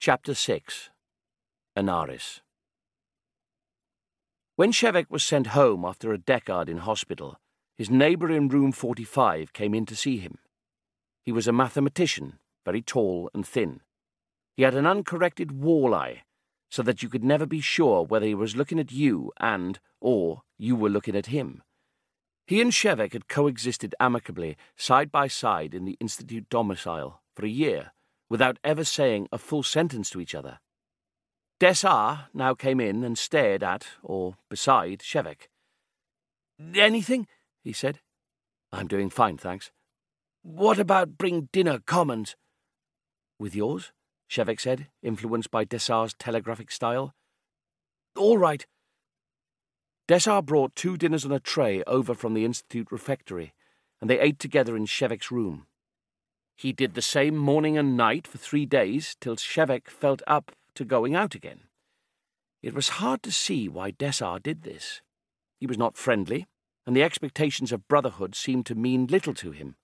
Chapter 6. Anaris. When Shevek was sent home after a decade in hospital, his neighbour in room 45 came in to see him. He was a mathematician, very tall and thin. He had an uncorrected wall eye, so that you could never be sure whether he was looking at you or you were looking at him. He and Shevek had coexisted amicably, side by side in the Institute domicile for a year, without ever saying a full sentence to each other. Dessart now came in and stared at, or beside, Shevek. "Anything?" he said. "I'm doing fine, thanks." "What about bring dinner commons?" "With yours?" Shevek said, influenced by Dessart's telegraphic style. "All right." Dessart brought 2 dinners on a tray over from the Institute refectory, and they ate together in Shevek's room. He did the same morning and night for 3 days, till Shevek felt up to going out again. It was hard to see why Dessart did this. He was not friendly, and the expectations of brotherhood seemed to mean little to him.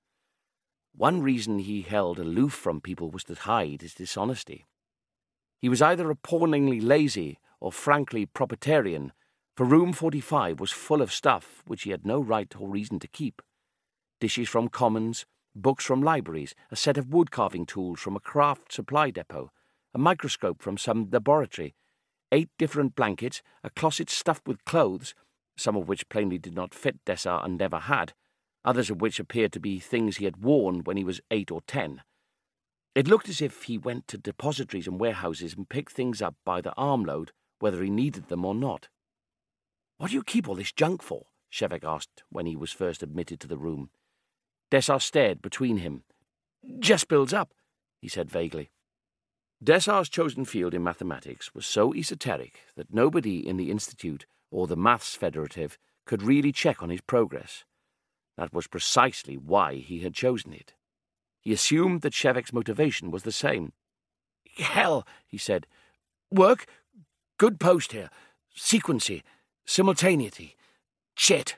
One reason he held aloof from people was to hide his dishonesty. He was either appallingly lazy or frankly proprietarian, for room 45 was full of stuff which he had no right or reason to keep. Dishes from commons, books from libraries, a set of wood-carving tools from a craft supply depot, a microscope from some laboratory, 8 different blankets, a closet stuffed with clothes, some of which plainly did not fit Dessart and never had, others of which appeared to be things he had worn when he was 8 or 10. It looked as if he went to depositories and warehouses and picked things up by the armload, whether he needed them or not. "What do you keep all this junk for?" Shevek asked when he was first admitted to the room. Dessart stared between him. "Just builds up," he said vaguely. Dessart's chosen field in mathematics was so esoteric that nobody in the Institute or the Maths Federative could really check on his progress. That was precisely why he had chosen it. He assumed that Shevek's motivation was the same. "Hell," he said. "Work? Good post here. Sequency. Simultaneity. Shit."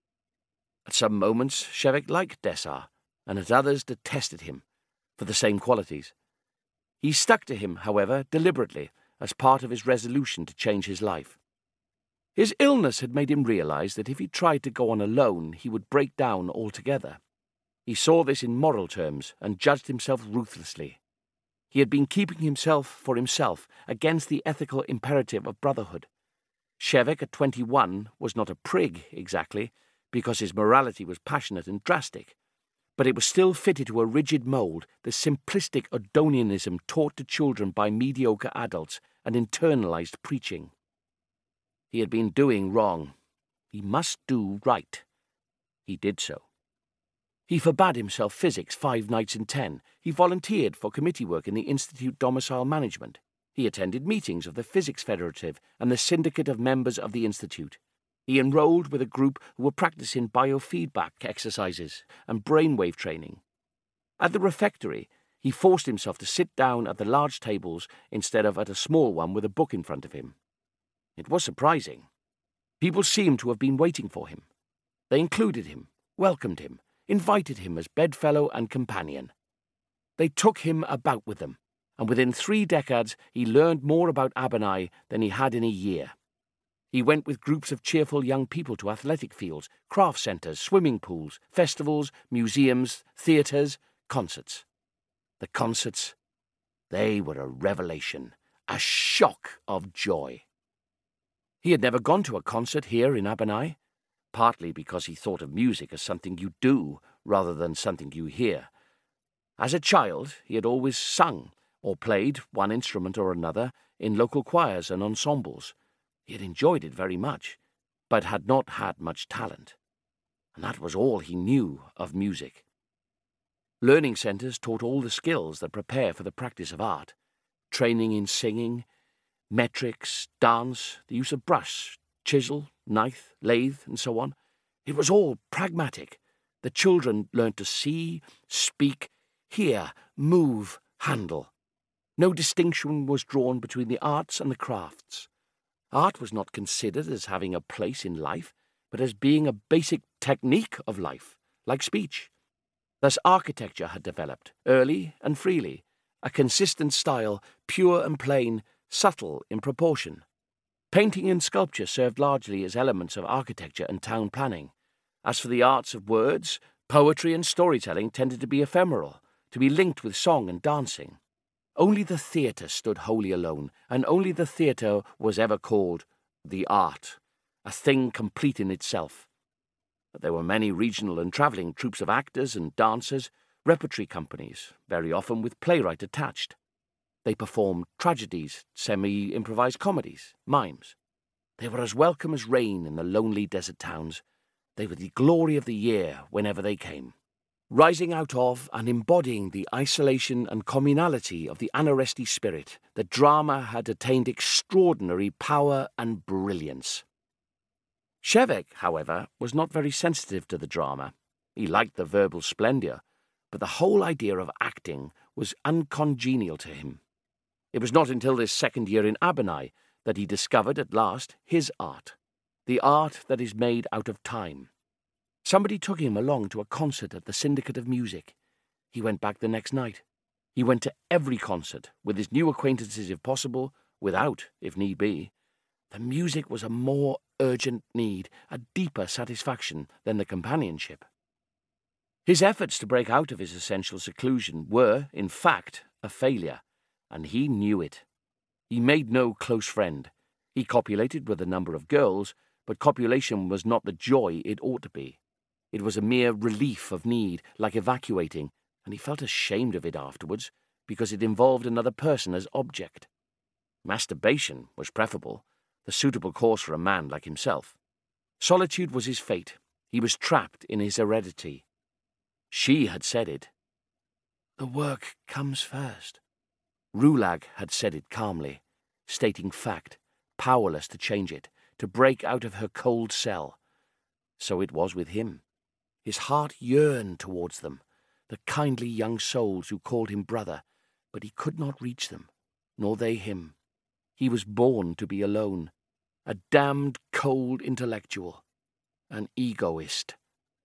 At some moments, Shevek liked Dessart, and at others detested him, for the same qualities. He stuck to him, however, deliberately, as part of his resolution to change his life. His illness had made him realize that if he tried to go on alone, he would break down altogether. He saw this in moral terms and judged himself ruthlessly. He had been keeping himself for himself against the ethical imperative of brotherhood. Shevek at 21 was not a prig, exactly, because his morality was passionate and drastic, but it was still fitted to a rigid mould, the simplistic Adonianism taught to children by mediocre adults and internalized preaching. He had been doing wrong. He must do right. He did so. He forbade himself physics 5 nights in 10. He volunteered for committee work in the Institute domicile management. He attended meetings of the Physics Federative and the syndicate of members of the Institute. He enrolled with a group who were practicing biofeedback exercises and brainwave training. At the refectory, he forced himself to sit down at the large tables instead of at a small one with a book in front of him. It was surprising. People seemed to have been waiting for him. They included him, welcomed him, invited him as bedfellow and companion. They took him about with them, and within 3 decades he learned more about Abernai than he had in a year. He went with groups of cheerful young people to athletic fields, craft centres, swimming pools, festivals, museums, theatres, concerts. The concerts, they were a revelation, a shock of joy. He had never gone to a concert here in Abernai, partly because he thought of music as something you do rather than something you hear. As a child, he had always sung or played one instrument or another in local choirs and ensembles. He had enjoyed it very much, but had not had much talent, and that was all he knew of music. Learning centres taught all the skills that prepare for the practice of art, training in singing, metrics, dance, the use of brush, chisel, knife, lathe, and so on. It was all pragmatic. The children learned to see, speak, hear, move, handle. No distinction was drawn between the arts and the crafts. Art was not considered as having a place in life, but as being a basic technique of life, like speech. Thus architecture had developed, early and freely, A consistent style, pure and plain, subtle in proportion. Painting and sculpture served largely as elements of architecture and town planning. As for the arts of words, poetry and storytelling tended to be ephemeral, to be linked with song and dancing. Only the theatre stood wholly alone, and only the theatre was ever called the art, a thing complete in itself. But there were many regional and travelling troupes of actors and dancers, repertory companies, very often with playwright attached. They performed tragedies, semi-improvised comedies, mimes. They were as welcome as rain in the lonely desert towns. They were the glory of the year whenever they came. Rising out of and embodying the isolation and communality of the Anoresti spirit, the drama had attained extraordinary power and brilliance. Shevek, however, was not very sensitive to the drama. He liked the verbal splendour, but the whole idea of acting was uncongenial to him. It was not until this second year in Abanai that he discovered at last his art, the art that is made out of time. Somebody took him along to a concert at the Syndicate of Music. He went back the next night. He went to every concert, with his new acquaintances if possible, without, if need be. The music was a more urgent need, a deeper satisfaction than the companionship. His efforts to break out of his essential seclusion were, in fact, a failure, and he knew it. He made no close friend. He copulated with a number of girls, but copulation was not the joy it ought to be. It was a mere relief of need, like evacuating, and he felt ashamed of it afterwards, because it involved another person as object. Masturbation was preferable, the suitable course for a man like himself. Solitude was his fate. He was trapped in his heredity. She had said it. The work comes first. Rulag had said it calmly, stating fact, powerless to change it, to break out of her cold cell. So it was with him. His heart yearned towards them, the kindly young souls who called him brother, but he could not reach them, nor they him. He was born to be alone, a damned cold intellectual, an egoist.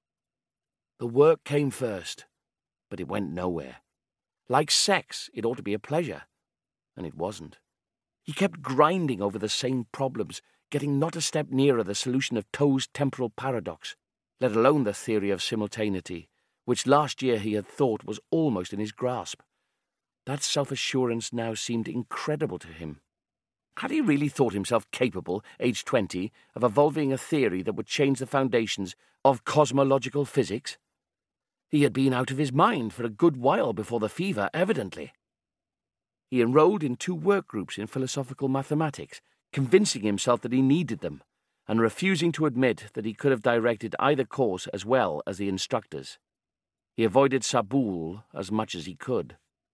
The work came first, but it went nowhere. Like sex, it ought to be a pleasure, and it wasn't. He kept grinding over the same problems, getting not a step nearer the solution of Toe's temporal paradox, let alone the theory of simultaneity, which last year he had thought was almost in his grasp. That self-assurance now seemed incredible to him. Had he really thought himself capable, aged 20, of evolving a theory that would change the foundations of cosmological physics? He had been out of his mind for a good while before the fever, evidently. He enrolled in 2 work groups in philosophical mathematics, convincing himself that he needed them, and refusing to admit that he could have directed either course as well as the instructors. He avoided Sabul as much as he could.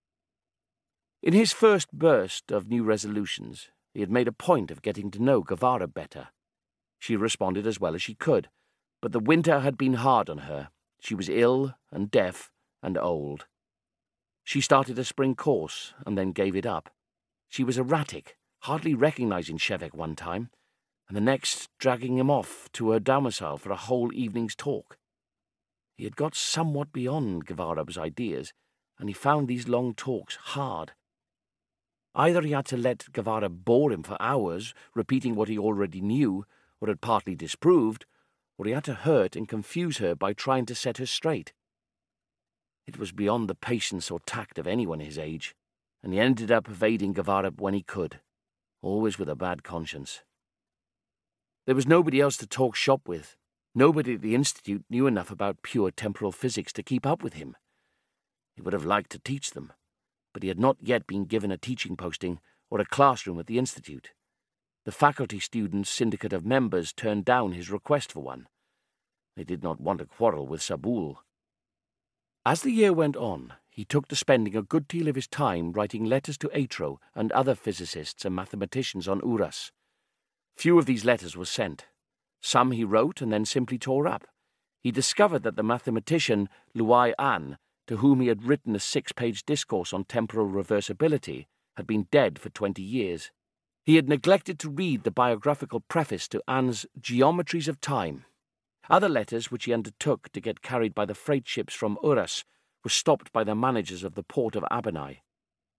In his first burst of new resolutions, he had made a point of getting to know Gavara better. She responded as well as she could, but the winter had been hard on her. She was ill and deaf and old. She started a spring course and then gave it up. She was erratic, hardly recognizing Shevek one time, and the next dragging him off to her domicile for a whole evening's talk. He had got somewhat beyond Gavarab's ideas, and he found these long talks hard. Either he had to let Gavarab bore him for hours, repeating what he already knew, or had partly disproved, or he had to hurt and confuse her by trying to set her straight. It was beyond the patience or tact of anyone his age, and he ended up evading Gavarab when he could, always with a bad conscience. There was nobody else to talk shop with. Nobody at the Institute knew enough about pure temporal physics to keep up with him. He would have liked to teach them, but he had not yet been given a teaching posting or a classroom at the Institute. The Faculty Students' Syndicate of Members turned down his request for one. They did not want to quarrel with Sabul. As the year went on, he took to spending a good deal of his time writing letters to Atro and other physicists and mathematicians on Uras. Few of these letters were sent. Some he wrote and then simply tore up. He discovered that the mathematician Luai An, to whom he had written a 6-page discourse on temporal reversibility, had been dead for 20 years. He had neglected to read the biographical preface to An's Geometries of Time. Other letters which he undertook to get carried by the freight ships from Uras were stopped by the managers of the port of Abanai.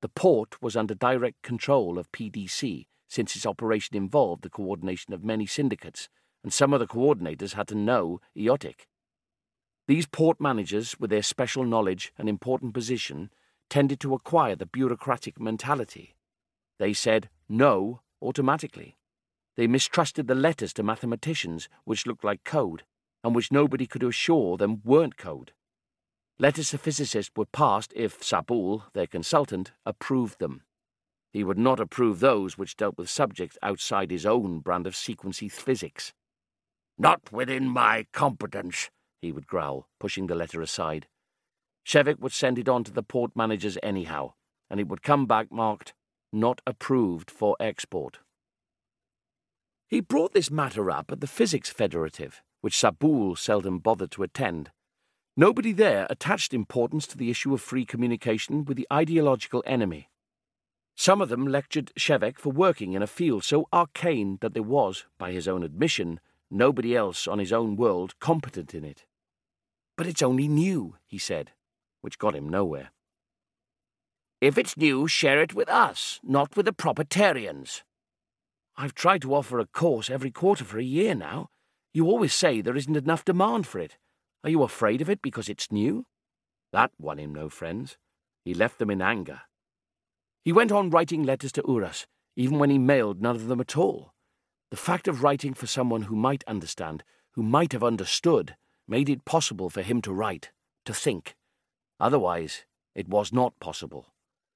The port was under direct control of PDC, since its operation involved the coordination of many syndicates, and some of the coordinators had to know Eotic. These port managers, with their special knowledge and important position, tended to acquire the bureaucratic mentality. They said no automatically. They mistrusted the letters to mathematicians, which looked like code, and which nobody could assure them weren't code. Letters to physicists were passed if Sabul, their consultant, approved them. He would not approve those which dealt with subjects outside his own brand of sequency physics. "Not within my competence," he would growl, pushing the letter aside. Shevek would send it on to the port managers anyhow, and it would come back marked, "Not approved for export." He brought this matter up at the Physics Federative, which Sabul seldom bothered to attend. Nobody there attached importance to the issue of free communication with the ideological enemy. Some of them lectured Shevek for working in a field so arcane that there was, by his own admission, nobody else on his own world competent in it. "But it's only new," he said, which got him nowhere. "If it's new, share it with us, not with the proprietarians." "I've tried to offer a course every quarter for a year now. You always say there isn't enough demand for it. Are you afraid of it because it's new?" That won him no friends. He left them in anger. He went on writing letters to Uras, even when he mailed none of them at all. The fact of writing for someone who might understand, who might have understood, made it possible for him to write, to think. Otherwise, it was not possible.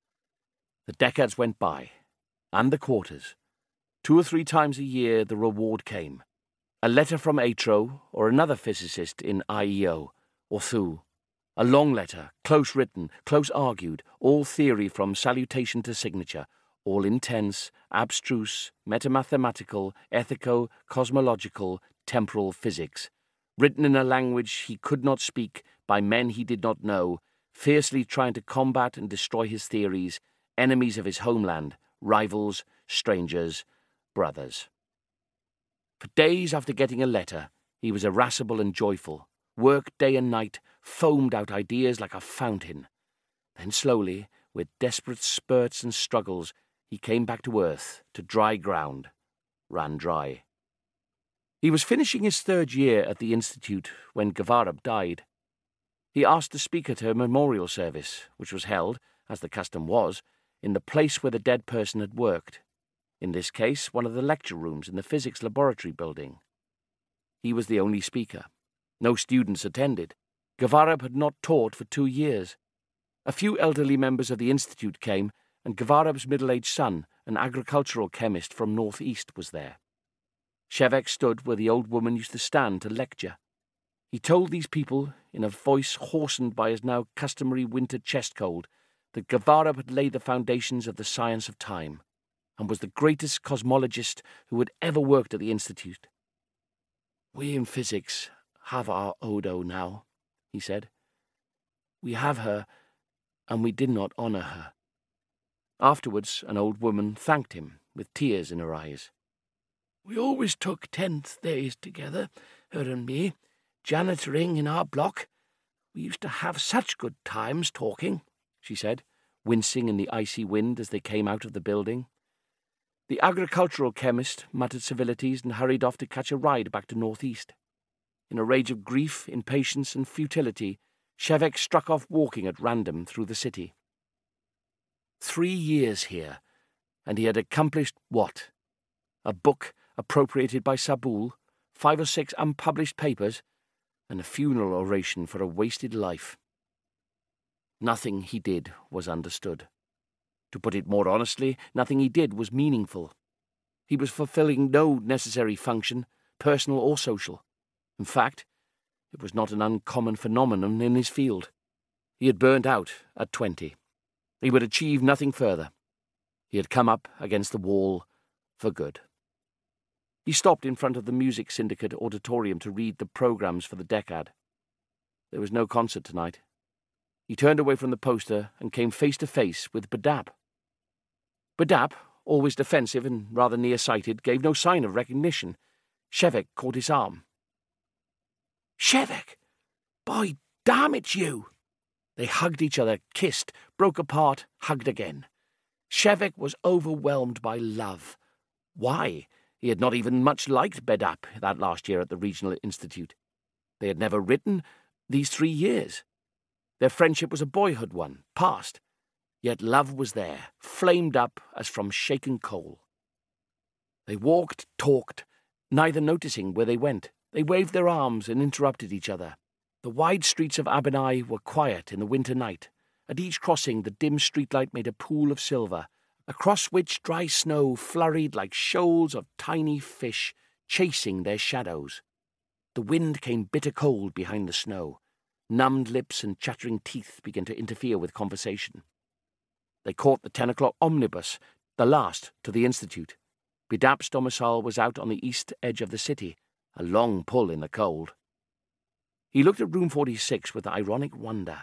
The decades went by, and the quarters. 2 or 3 times a year the reward came. A letter from Atro or another physicist in IEO, or Thu. A long letter, close written, close argued, all theory from salutation to signature, all intense, abstruse, metamathematical, ethico, cosmological, temporal physics, written in a language he could not speak, by men he did not know, fiercely trying to combat and destroy his theories, enemies of his homeland, rivals, strangers, brothers. For days after getting a letter, he was irascible and joyful, worked day and night, foamed out ideas like a fountain. Then slowly, with desperate spurts and struggles, he came back to earth, to dry ground, ran dry. He was finishing his 3rd year at the Institute when Gavarab died. He asked to speak at her memorial service, which was held, as the custom was, in the place where the dead person had worked. In this case, one of the lecture rooms in the physics laboratory building. He was the only speaker. No students attended. Gavarab had not taught for 2 years. A few elderly members of the Institute came, and Gavarab's middle-aged son, an agricultural chemist from northeast, was there. Shevek stood where the old woman used to stand to lecture. He told these people, in a voice hoarsened by his now customary winter chest cold, that Gavarab had laid the foundations of the science of time, and was the greatest cosmologist who had ever worked at the Institute. "We in physics have our Odo now," he said. "We have her, and we did not honour her." Afterwards, an old woman thanked him, with tears in her eyes. "We always took 10th days together, her and me, janitoring in our block. We used to have such good times talking," she said, wincing in the icy wind as they came out of the building. The agricultural chemist muttered civilities and hurried off to catch a ride back to northeast. In a rage of grief, impatience, and futility, Shevek struck off walking at random through the city. 3 years here, and he had accomplished what? A book appropriated by Sabul, 5 or 6 unpublished papers, and a funeral oration for a wasted life. Nothing he did was understood. To put it more honestly, nothing he did was meaningful. He was fulfilling no necessary function, personal or social. In fact, it was not an uncommon phenomenon in his field. He had burnt out at 20. He would achieve nothing further. He had come up against the wall for good. He stopped in front of the Music Syndicate auditorium to read the programs for the decade. There was no concert tonight. He turned away from the poster and came face to face with Badap. Badap, always defensive and rather nearsighted, gave no sign of recognition. Shevek caught his arm. "Shevek! By damn, it's you!" They hugged each other, kissed, broke apart, hugged again. Shevek was overwhelmed by love. Why? He had not even much liked Bedap that last year at the Regional Institute. They had never written these 3 years. Their friendship was a boyhood one, past. Yet love was there, flamed up as from shaken coal. They walked, talked, neither noticing where they went. They waved their arms and interrupted each other. The wide streets of Abanai were quiet in the winter night. At each crossing the dim streetlight made a pool of silver, across which dry snow flurried like shoals of tiny fish, chasing their shadows. The wind came bitter cold behind the snow. Numbed lips and chattering teeth began to interfere with conversation. They caught the 10 o'clock omnibus, the last to the Institute. Bedap's domicile was out on the east edge of the city, a long pull in the cold. He looked at room 46 with ironic wonder.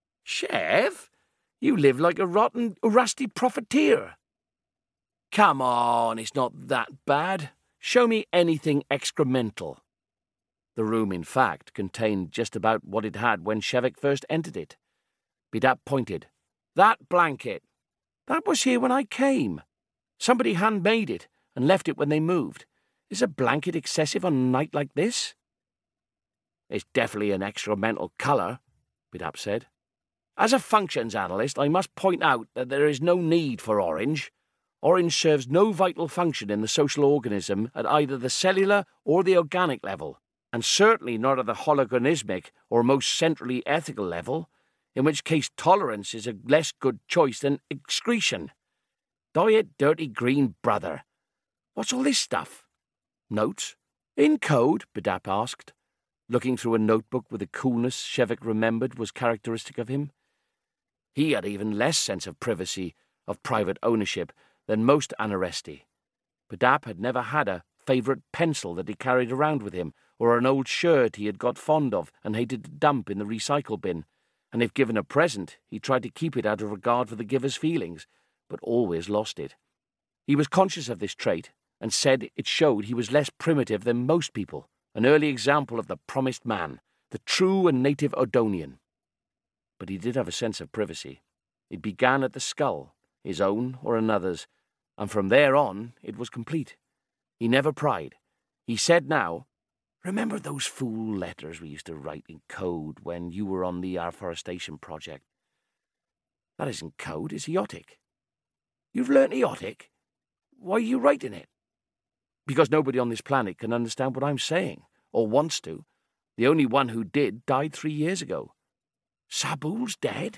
"Chev, you live like a rotten, rusty profiteer." "Come on, it's not that bad. Show me anything excremental." The room, in fact, contained just about what it had when Shevek first entered it. Bedap pointed. "That blanket. That was here when I came. Somebody handmade it and left it when they moved. Is a blanket excessive on a night like this?" "It's definitely an excremental colour," Bedap said. "As a functions analyst, I must point out that there is no need for orange. Orange serves no vital function in the social organism at either the cellular or the organic level, and certainly not at the hologonismic or most centrally ethical level, in which case tolerance is a less good choice than excretion. Diet dirty green brother. What's all this stuff?" "Notes? In code?" Bedap asked, looking through a notebook with the coolness Shevek remembered was characteristic of him. He had even less sense of privacy, of private ownership, than most Anaresti. Bedap had never had a favourite pencil that he carried around with him, or an old shirt he had got fond of and hated to dump in the recycle bin, and if given a present, he tried to keep it out of regard for the giver's feelings, but always lost it. He was conscious of this trait, and said it showed he was less primitive than most people, an early example of the promised man, the true and native Odonian. But he did have a sense of privacy. It began at the skull, his own or another's, and from there on it was complete. He never pried. He said now, "Remember those fool letters we used to write in code when you were on the afforestation project? That isn't code, it's Eotic. You've learnt Eotic? Why are you writing it?" "Because nobody on this planet can understand what I'm saying, or wants to. The only one who did died 3 years ago." "Sabul's dead?"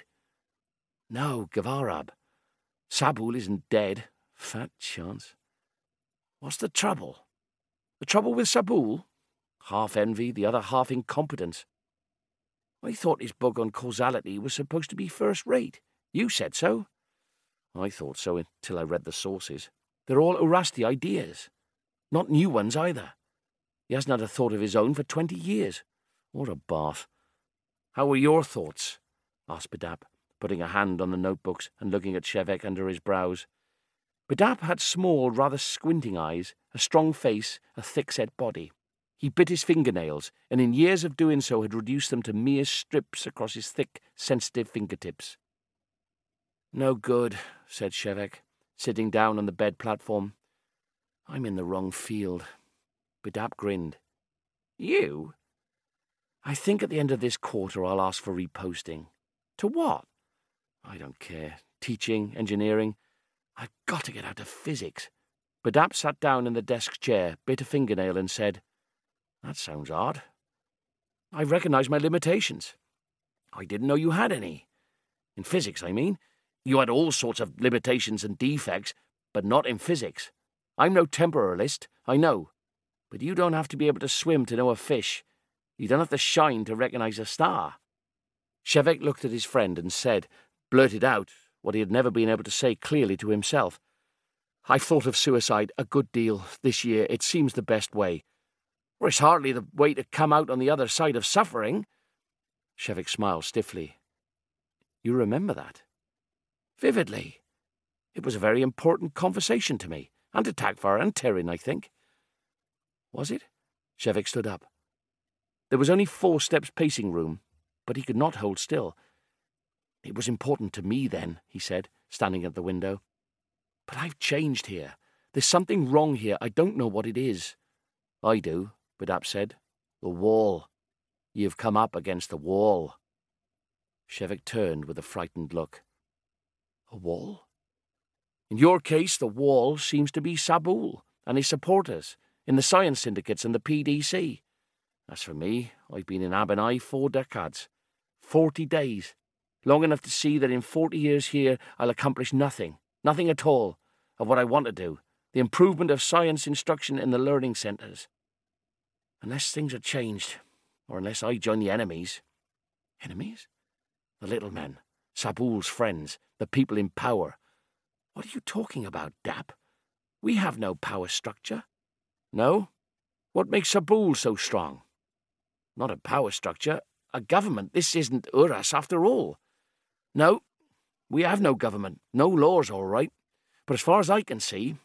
"No, Gavarab. Sabul isn't dead. Fat chance." "What's the trouble?" "The trouble with Sabul? Half envy, the other half incompetence. I thought his book on causality was supposed to be first-rate. You said so." "I thought so until I read the sources. They're all Urasti ideas. Not new ones either. He hasn't had a thought of his own for 20 years. What a bath." "How were your thoughts?" asked Bedap, putting a hand on the notebooks and looking at Shevek under his brows. Bedap had small, rather squinting eyes, a strong face, a thick-set body. He bit his fingernails, and in years of doing so had reduced them to mere strips across his thick, sensitive fingertips. "No good," said Shevek, sitting down on the bed platform. "I'm in the wrong field." Bedap grinned. "You?" "I think at the end of this quarter I'll ask for reposting." "To what?" "I don't care. Teaching, engineering. I've got to get out of physics." Bedap sat down in the desk chair, bit a fingernail and said, "That sounds odd. I recognise my limitations." "I didn't know you had any. In physics, I mean. You had all sorts of limitations and defects, but not in physics. I'm no temporalist, I know. But you don't have to be able to swim to know a fish. You don't have to shine to recognise a star." Shevek looked at his friend and blurted out, what he had never been able to say clearly to himself. "I've thought of suicide a good deal this year. It seems the best way." "Well, it's hardly the way to come out on the other side of suffering." Shevek smiled stiffly. "You remember that?" "Vividly. It was a very important conversation to me, and to Takvar and Terrin, I think." "Was it?" Shevek stood up. There was only 4 steps pacing room, but he could not hold still. "It was important to me then," he said, standing at the window. But I've changed here. There's something wrong here. I don't know what it is. I do, Badab said. The wall. You've come up against the wall. Shevik turned with a frightened look. A wall? In your case, the wall seems to be Sabul and his supporters in the science syndicates and the PDC. As for me, I've been in Abanai 4 decades. 40 days. Long enough to see that in 40 years here I'll accomplish nothing at all, of what I want to do, the improvement of science instruction in the learning centres. Unless things are changed, or unless I join the enemies. Enemies? The little men, Sabul's friends, the people in power. What are you talking about, Dap? We have no power structure. No? What makes Sabul so strong? Not a power structure, a government. This isn't Uras after all. No, we have no government, no laws, all right. But as far as I can see,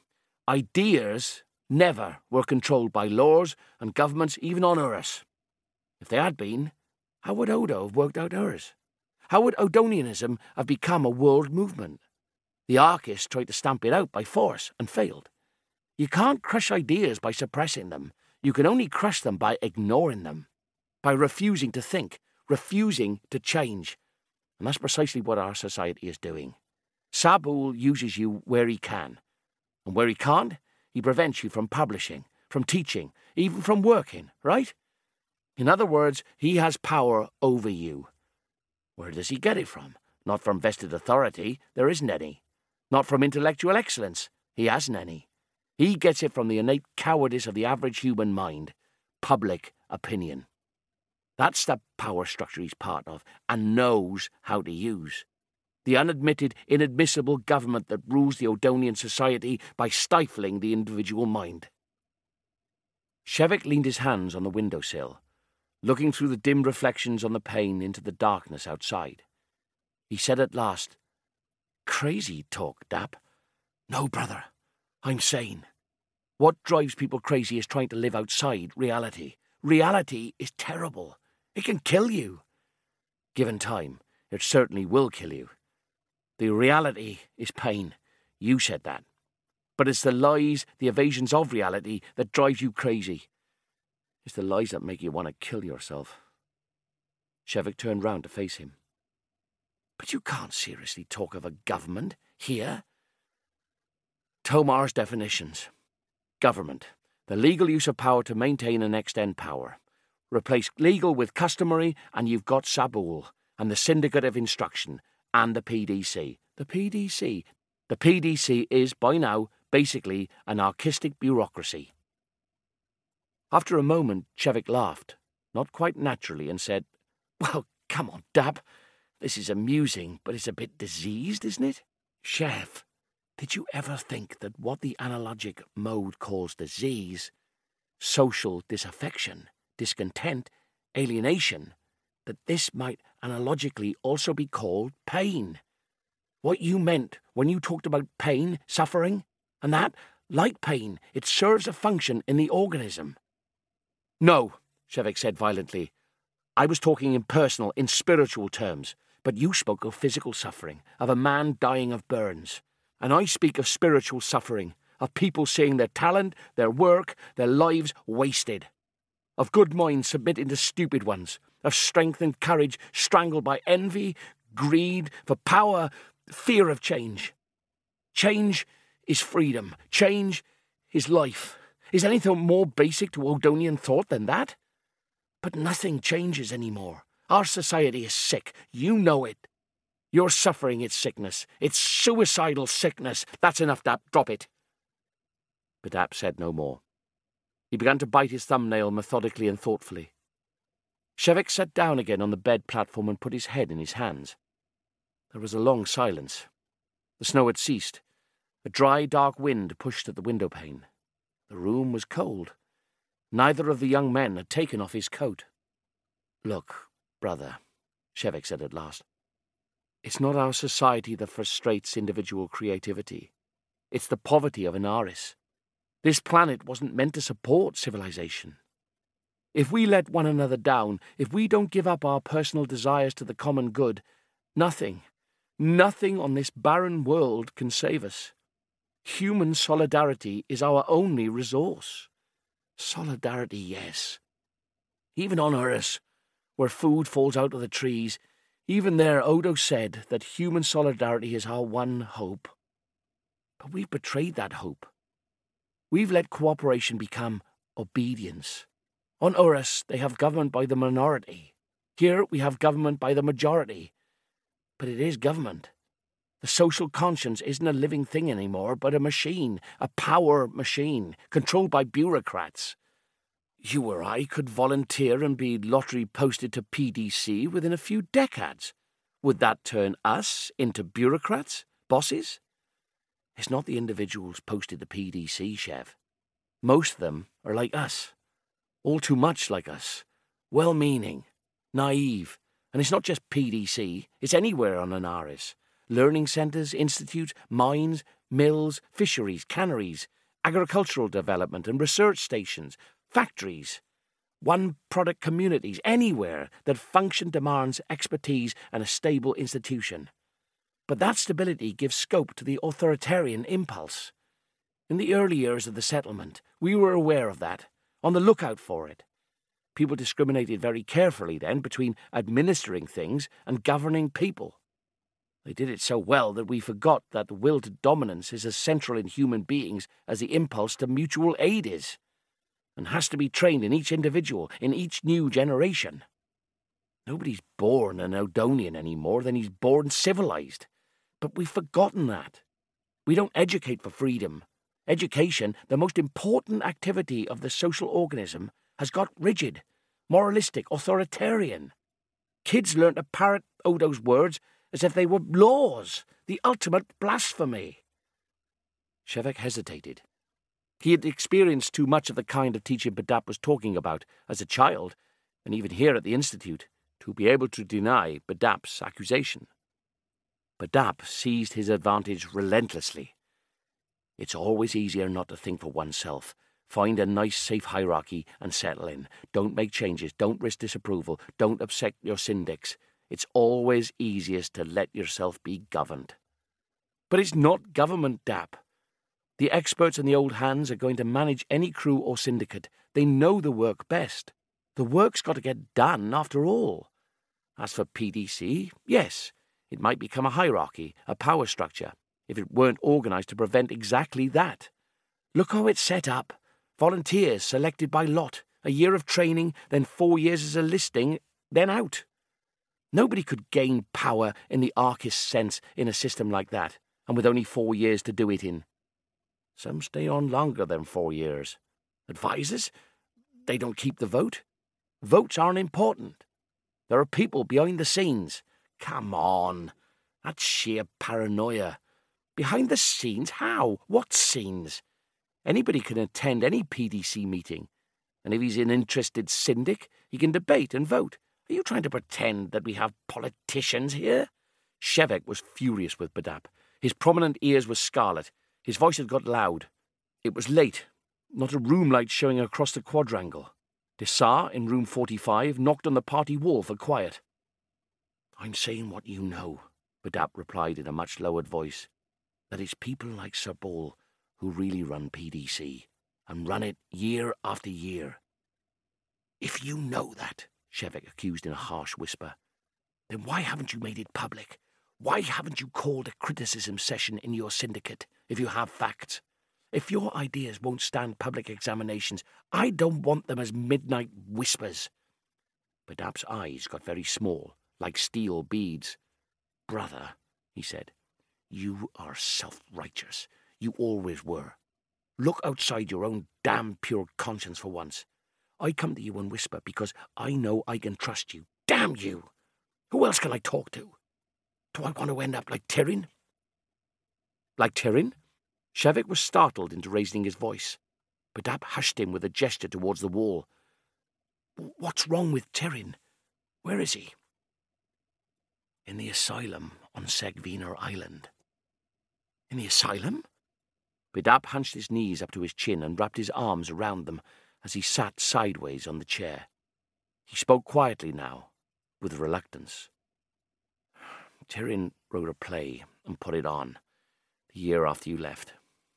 ideas never were controlled by laws and governments even on Uras. If they had been, how would Odo have worked out Uras? How would Odonianism have become a world movement? The Archists tried to stamp it out by force and failed. You can't crush ideas by suppressing them. You can only crush them by ignoring them, by refusing to think, refusing to change. And that's precisely what our society is doing. Sabul uses you where he can. And where he can't, he prevents you from publishing, from teaching, even from working, right? In other words, he has power over you. Where does he get it from? Not from vested authority, there isn't any. Not from intellectual excellence, he hasn't any. He gets it from the innate cowardice of the average human mind, public opinion. That's the power structure he's part of, and knows how to use. The unadmitted, inadmissible government that rules the Odonian society by stifling the individual mind. Shevik leaned his hands on the windowsill, looking through the dim reflections on the pane into the darkness outside. He said at last, "Crazy talk, Dap." "No, brother, I'm sane. What drives people crazy is trying to live outside reality. Reality is terrible. It can kill you. Given time, it certainly will kill you. The reality is pain. You said that. But it's the lies, the evasions of reality that drives you crazy. It's the lies that make you want to kill yourself." Shevik turned round to face him. "But you can't seriously talk of a government here." Tomar's definitions. Government. The legal use of power to maintain and extend power. Replace legal with customary, and you've got Sabul, and the Syndicate of Instruction, and the PDC. The PDC. The PDC is, by now, basically an anarchistic bureaucracy. After a moment, Shevik laughed, not quite naturally, and said, "Well, come on, Dab. This is amusing, but it's a bit diseased, isn't it? Shev, did you ever think that what the analogic mode calls disease, social disaffection, discontent, alienation, that this might analogically also be called pain? What you meant when you talked about pain, suffering, and that, like pain, it serves a function in the organism." "No," Shevik said violently. "I was talking in personal, in spiritual terms, but you spoke of physical suffering, of a man dying of burns. And I speak of spiritual suffering, of people seeing their talent, their work, their lives wasted. Of good minds submitting to stupid ones, of strength and courage strangled by envy, greed, for power, fear of change. Change is freedom. Change is life. Is anything more basic to Odonian thought than that? But nothing changes anymore. Our society is sick. You know it. You're suffering its sickness. It's suicidal sickness. That's enough, Dap. Drop it." But Dap said no more. He began to bite his thumbnail methodically and thoughtfully. Shevik sat down again on the bed platform and put his head in his hands. There was a long silence. The snow had ceased. A dry, dark wind pushed at the window pane. The room was cold. Neither of the young men had taken off his coat. "Look, brother," Shevik said at last. "It's not our society that frustrates individual creativity. It's the poverty of Inaris. This planet wasn't meant to support civilization. If we let one another down, if we don't give up our personal desires to the common good, nothing on this barren world can save us. Human solidarity is our only resource. Solidarity, yes. Even on Earth, where food falls out of the trees, even there Odo said that human solidarity is our one hope. But we've betrayed that hope. We've let cooperation become obedience. On Urus, they have government by the minority. Here we have government by the majority. But it is government. The social conscience isn't a living thing anymore, but a machine, a power machine, controlled by bureaucrats. You or I could volunteer and be lottery posted to PDC within a few decades. Would that turn us into bureaucrats, bosses? It's not the individuals posted to PDC, Chev. Most of them are like us. All too much like us. Well-meaning, naive. And it's not just PDC, it's anywhere on Anaris. Learning centres, institutes, mines, mills, fisheries, canneries, agricultural development and research stations, factories, one-product communities, anywhere that function demands expertise and a stable institution. But that stability gives scope to the authoritarian impulse. In the early years of the settlement, we were aware of that, on the lookout for it. People discriminated very carefully then between administering things and governing people. They did it so well that we forgot that the will to dominance is as central in human beings as the impulse to mutual aid is, and has to be trained in each individual, in each new generation. Nobody's born an Odonian any more than he's born civilized. But we've forgotten that. We don't educate for freedom. Education, the most important activity of the social organism, has got rigid, moralistic, authoritarian. Kids learn to parrot Odo's words as if they were laws, the ultimate blasphemy. Shevek hesitated. He had experienced too much of the kind of teaching Badab was talking about as a child, and even here at the Institute, to be able to deny Badab's accusation. Badab seized his advantage relentlessly. It's always easier not to think for oneself. Find a nice, safe hierarchy and settle in. Don't make changes. Don't risk disapproval. Don't upset your syndics. It's always easiest to let yourself be governed. But it's not government, Dap. The experts and the old hands are going to manage any crew or syndicate. They know the work best. The work's got to get done, after all. As for PDC, yes, it might become a hierarchy, a power structure, if it weren't organised to prevent exactly that. Look how it's set up. Volunteers selected by lot, a year of training, then 4 years as a listing, then out. Nobody could gain power in the archist sense in a system like that, and with only 4 years to do it in. Some stay on longer than 4 years. Advisors? They don't keep the vote. Votes aren't important. There are people behind the scenes. Come on. That's sheer paranoia. Behind the scenes? How? What scenes? Anybody can attend any PDC meeting, and if he's an interested syndic, he can debate and vote. Are you trying to pretend that we have politicians here? Shevek was furious with Badab. His prominent ears were scarlet. His voice had got loud. It was late, not a room light showing across the quadrangle. Dessar, in room 45, knocked on the party wall for quiet. I'm saying what you know, Badab replied in a much lowered voice. That it's people like Sir Ball who really run PDC, and run it year after year. If you know that, Shevek accused in a harsh whisper, then why haven't you made it public? Why haven't you called a criticism session in your syndicate, if you have facts? If your ideas won't stand public examinations, I don't want them as midnight whispers. Badab's eyes got very small, like steel beads. Brother, he said, you are self-righteous. You always were. Look outside your own damn pure conscience for once. I come to you and whisper because I know I can trust you. Damn you! Who else can I talk to? Do I want to end up like Tyrion? Like Tyrion? Shevek was startled into raising his voice. Badab hushed him with a gesture towards the wall. What's wrong with Tyrion? Where is he? In the asylum on Segviner Island. In the asylum? Badab hunched his knees up to his chin and wrapped his arms around them as he sat sideways on the chair. He spoke quietly now, with reluctance. Tyrion wrote a play and put it on, the year after you left.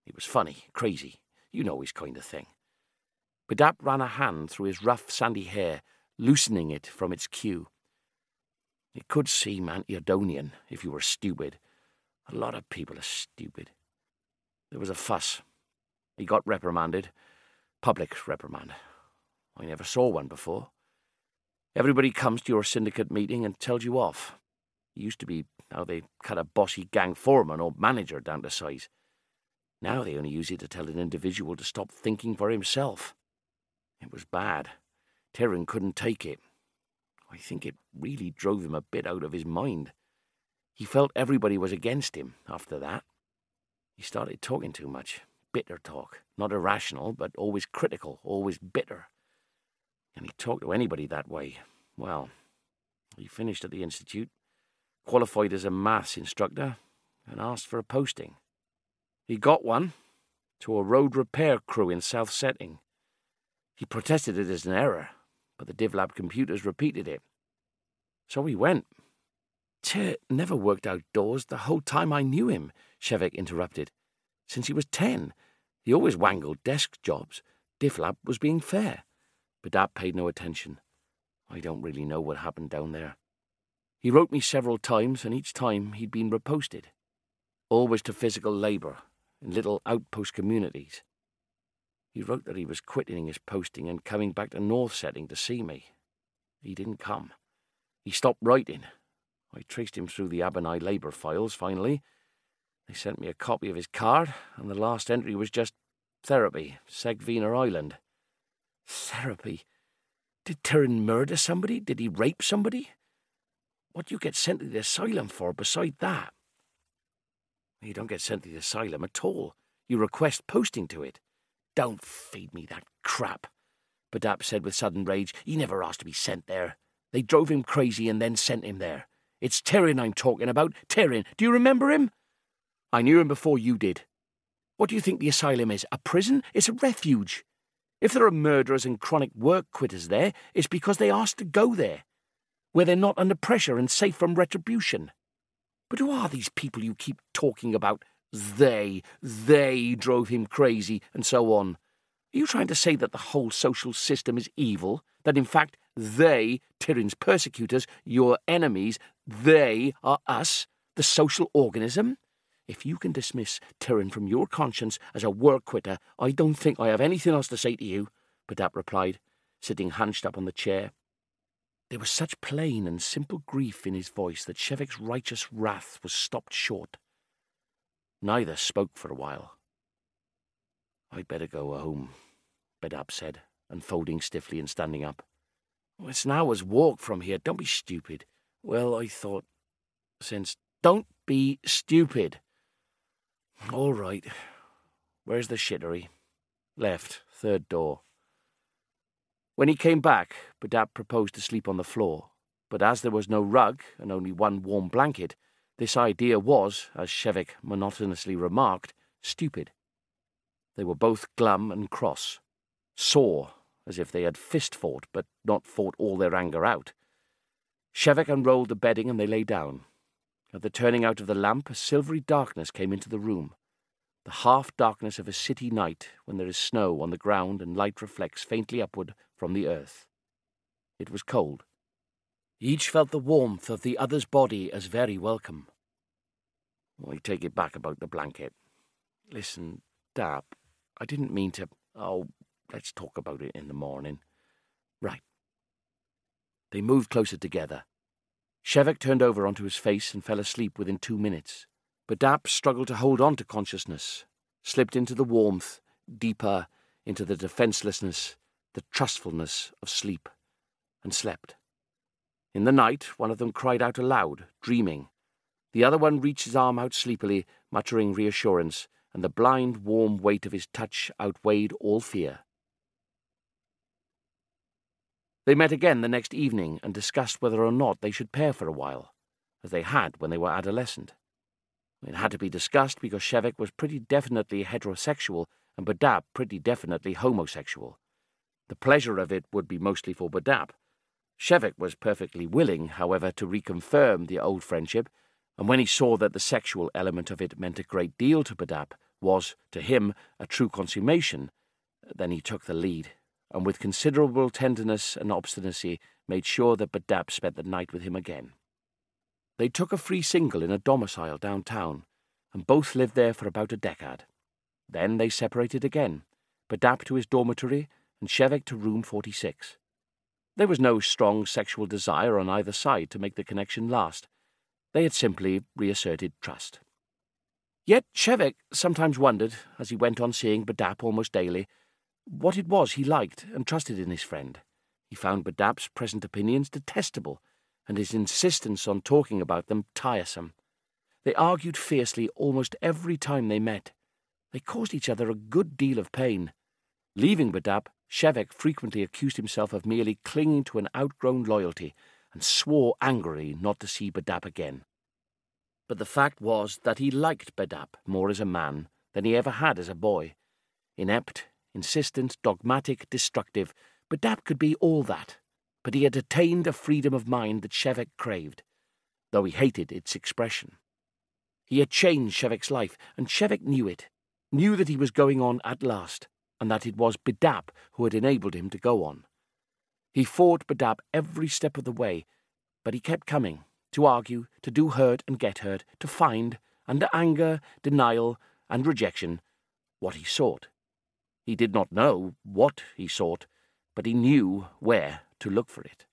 He was funny, crazy, you know his kind of thing. Badab ran a hand through his rough, sandy hair, loosening it from its queue. It could seem anti-Adonian if you were stupid. A lot of people are stupid. There was a fuss. He got reprimanded. Public reprimand. I never saw one before. Everybody comes to your syndicate meeting and tells you off. It used to be how they cut a bossy gang foreman or manager down to size. Now they only use it to tell an individual to stop thinking for himself. It was bad. Tyrone couldn't take it. I think it really drove him a bit out of his mind. He felt everybody was against him after that. He started talking too much. Bitter talk. Not irrational, but always critical, always bitter. And he talked to anybody that way. Well, he finished at the Institute, qualified as a maths instructor, and asked for a posting. He got one, to a road repair crew in South Setting. He protested it as an error, but the DivLab computers repeated it. So he went. Tyr never worked outdoors the whole time I knew him, Shevek interrupted. Since he was 10. He always wangled desk jobs. DivLab was being fair. Badab paid no attention. I don't really know what happened down there. He wrote me several times, and each time he'd been reposted. Always to physical labour, in little outpost communities. He wrote that he was quitting his posting and coming back to North Setting to see me. He didn't come. He stopped writing. I traced him through the Abernai labour files, finally. They sent me a copy of his card, and the last entry was just therapy, Segvina Island. Therapy? Did Tyrone murder somebody? Did he rape somebody? What do you get sent to the asylum for beside that? You don't get sent to the asylum at all. You request posting to it. Don't feed me that crap, Badab said with sudden rage. He never asked to be sent there. They drove him crazy and then sent him there. It's Tyrone I'm talking about. Tyrone, do you remember him? I knew him before you did. What do you think the asylum is? A prison? It's a refuge. If there are murderers and chronic work quitters there, it's because they asked to go there, where they're not under pressure and safe from retribution. But who are these people you keep talking about? They drove him crazy, and so on. Are you trying to say that the whole social system is evil? That in fact they, Tyrone's persecutors, your enemies, they are us, the social organism? If you can dismiss Tyrone from your conscience as a work quitter, I don't think I have anything else to say to you, Badab replied, sitting hunched up on the chair. There was such plain and simple grief in his voice that Shevek's righteous wrath was stopped short. Neither spoke for a while. I'd better go home, Badab said, unfolding stiffly and standing up. It's an hour's walk from here. Don't be stupid. Well, I thought, since... Don't be stupid. All right. Where's the shittery? Left, third door. When he came back, Badab proposed to sleep on the floor, but as there was no rug and only one warm blanket, this idea was, as Shevek monotonously remarked, stupid. They were both glum and cross, sore, as if they had fist-fought, but not fought all their anger out. Shevek unrolled the bedding and they lay down. At the turning out of the lamp, a silvery darkness came into the room, the half-darkness of a city night when there is snow on the ground and light reflects faintly upward from the earth. It was cold. Each felt the warmth of the other's body as very welcome. I take it back about the blanket. Listen, Dab, I didn't mean to... Oh, let's talk about it in the morning. Right. They moved closer together. Shevek turned over onto his face and fell asleep within 2 minutes. Badab struggled to hold on to consciousness, slipped into the warmth, deeper into the defencelessness, the trustfulness of sleep, and slept. In the night, one of them cried out aloud, dreaming. The other one reached his arm out sleepily, muttering reassurance, and the blind, warm weight of his touch outweighed all fear. They met again the next evening and discussed whether or not they should pair for a while, as they had when they were adolescent. It had to be discussed because Shevek was pretty definitely heterosexual and Badab pretty definitely homosexual. The pleasure of it would be mostly for Badab. Shevek was perfectly willing, however, to reconfirm the old friendship, and when he saw that the sexual element of it meant a great deal to Badab, was, to him, a true consummation, then he took the lead, and with considerable tenderness and obstinacy made sure that Badab spent the night with him again. They took a free single in a domicile downtown, and both lived there for about a decade. Then they separated again, Badab to his dormitory and Shevek to room 46. There was no strong sexual desire on either side to make the connection last. They had simply reasserted trust. Yet Shevek sometimes wondered, as he went on seeing Badab almost daily, what it was he liked and trusted in his friend. He found Badab's present opinions detestable, and his insistence on talking about them tiresome. They argued fiercely almost every time they met. They caused each other a good deal of pain. Leaving Badab, Shevek frequently accused himself of merely clinging to an outgrown loyalty, and swore angrily not to see Badab again. But the fact was that he liked Badab more as a man than he ever had as a boy. Inept, insistent, dogmatic, destructive, Badab could be all that, but he had attained a freedom of mind that Shevek craved, though he hated its expression. He had changed Shevek's life, and Shevek knew it, knew that he was going on at last, and that it was Badab who had enabled him to go on. He fought Badab every step of the way, but he kept coming, to argue, to do hurt and get hurt, to find, under anger, denial, and rejection, what he sought. He did not know what he sought, but he knew where to look for it.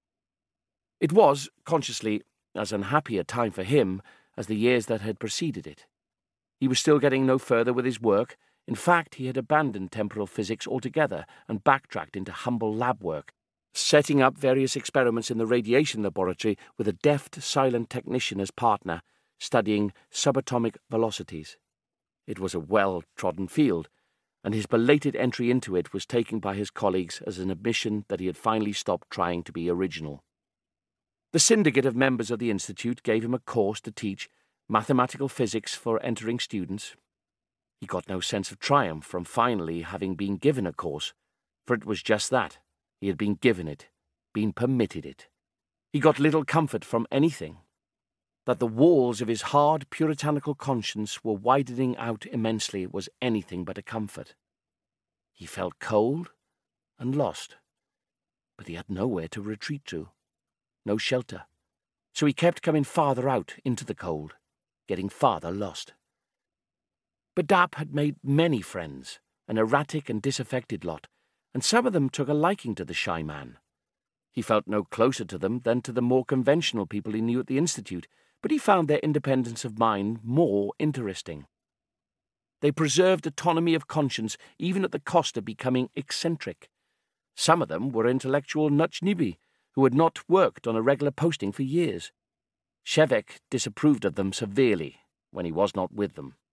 It was, consciously, as unhappy a time for him as the years that had preceded it. He was still getting no further with his work. In fact, he had abandoned temporal physics altogether and backtracked into humble lab work, setting up various experiments in the radiation laboratory with a deft, silent technician as partner, studying subatomic velocities. It was a well-trodden field, and his belated entry into it was taken by his colleagues as an admission that he had finally stopped trying to be original. The syndicate of members of the Institute gave him a course to teach mathematical physics for entering students. He got no sense of triumph from finally having been given a course, for it was just that. He had been given it, been permitted it. He got little comfort from anything. That the walls of his hard, puritanical conscience were widening out immensely was anything but a comfort. He felt cold and lost, but he had nowhere to retreat to, no shelter. So he kept coming farther out into the cold, getting farther lost. Badab had made many friends, an erratic and disaffected lot, and some of them took a liking to the shy man. He felt no closer to them than to the more conventional people he knew at the Institute, but he found their independence of mind more interesting. They preserved autonomy of conscience even at the cost of becoming eccentric. Some of them were intellectual nutchnibi who had not worked on a regular posting for years. Shevek disapproved of them severely when he was not with them.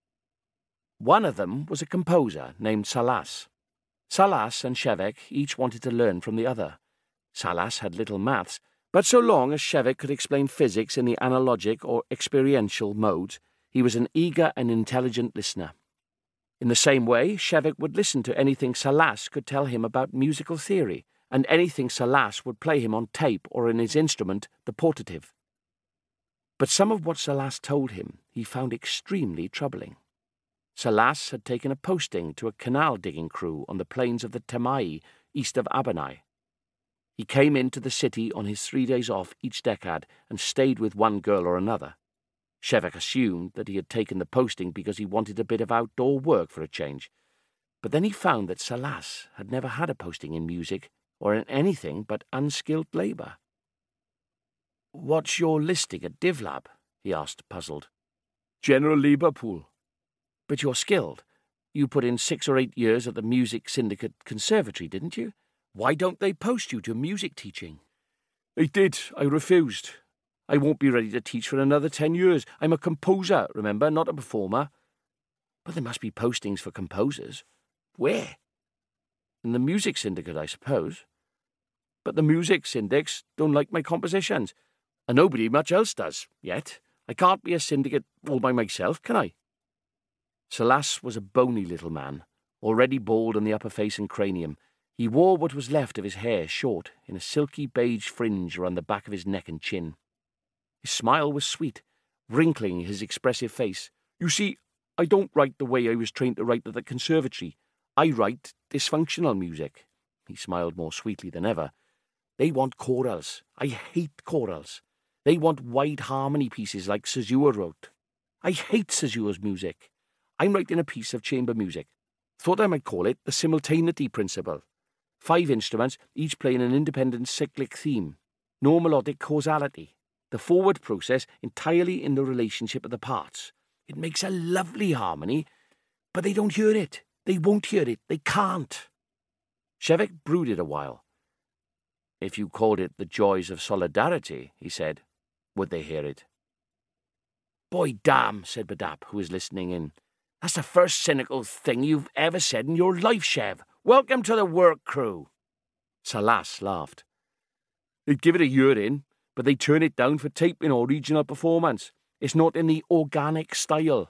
One of them was a composer named Salas. Salas and Shevek each wanted to learn from the other. Salas had little maths, but so long as Shevek could explain physics in the analogic or experiential modes, he was an eager and intelligent listener. In the same way, Shevek would listen to anything Salas could tell him about musical theory, and anything Salas would play him on tape or in his instrument, the portative. But some of what Salas told him he found extremely troubling. Salas had taken a posting to a canal-digging crew on the plains of the Temai, east of Abanai. He came into the city on his 3 days off each decade and stayed with one girl or another. Shevek assumed that he had taken the posting because he wanted a bit of outdoor work for a change, but then he found that Salas had never had a posting in music or in anything but unskilled labour. "What's your listing at DivLab?" he asked, puzzled. "General Labour Pool." "But you're skilled. You put in 6 or 8 years at the Music Syndicate Conservatory, didn't you? Why don't they post you to music teaching?" "I did. I refused. I won't be ready to teach for another 10 years. I'm a composer, remember, not a performer." "But there must be postings for composers." "Where?" "In the Music Syndicate, I suppose." "But the Music Syndics don't like my compositions, and nobody much else does, yet. I can't be a syndicate all by myself, can I?" Salas was a bony little man, already bald on the upper face and cranium. He wore what was left of his hair short, in a silky beige fringe around the back of his neck and chin. His smile was sweet, wrinkling his expressive face. "You see, I don't write the way I was trained to write at the conservatory. I write dysfunctional music." He smiled more sweetly than ever. "They want chorals. I hate chorals. They want wide harmony pieces like Césure wrote. I hate Césure's music. I'm writing a piece of chamber music. Thought I might call it the simultaneity principle. 5 instruments, each playing an independent cyclic theme. No melodic causality. The forward process entirely in the relationship of the parts. It makes a lovely harmony, but they don't hear it. They won't hear it. They can't." Shevek brooded a while. "If you called it the joys of solidarity," he said, "would they hear it?" "Boy damn," said Badab, who was listening in. "That's the first cynical thing you've ever said in your life, Shev. Welcome to the work crew." Salas laughed. "They'd give it a hearing, but they turn it down for taping or regional performance. It's not in the organic style."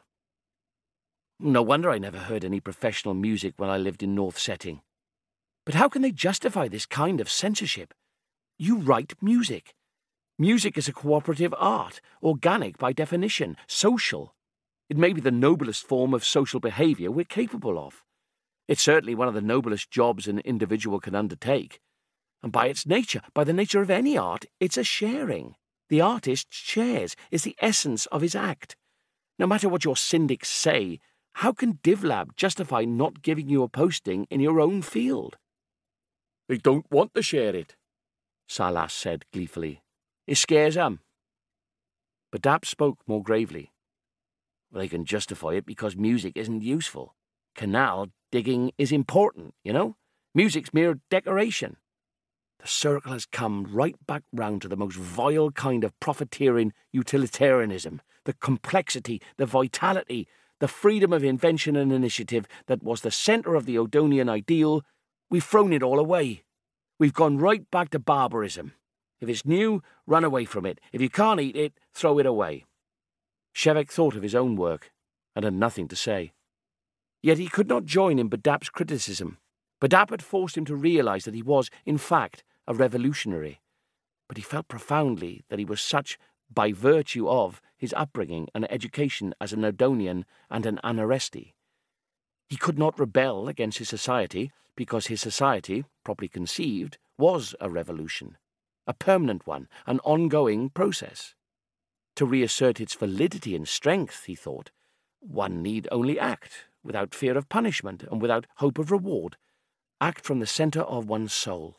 "No wonder I never heard any professional music when I lived in North Setting. But how can they justify this kind of censorship? You write music. Music is a cooperative art, organic by definition, social. It may be the noblest form of social behaviour we're capable of. It's certainly one of the noblest jobs an individual can undertake. And by its nature, by the nature of any art, it's a sharing. The artist shares, is the essence of his act. No matter what your syndics say, how can DivLab justify not giving you a posting in your own field?" "They don't want to share it," Salas said gleefully. "It scares them." Badab spoke more gravely. "Well, they can justify it because music isn't useful. Canal digging is important, you know? Music's mere decoration. The circle has come right back round to the most vile kind of profiteering utilitarianism, the complexity, the vitality, the freedom of invention and initiative that was the centre of the Odonian ideal. We've thrown it all away. We've gone right back to barbarism. If it's new, run away from it. If you can't eat it, throw it away." Shevek thought of his own work and had nothing to say. Yet he could not join in Badab's criticism. Badab had forced him to realise that he was, in fact, a revolutionary. But he felt profoundly that he was such by virtue of his upbringing and education as an Odonian and an Anaresti. He could not rebel against his society because his society, properly conceived, was a revolution, a permanent one, an ongoing process. To reassert its validity and strength, he thought, one need only act, without fear of punishment and without hope of reward. Act from the centre of one's soul.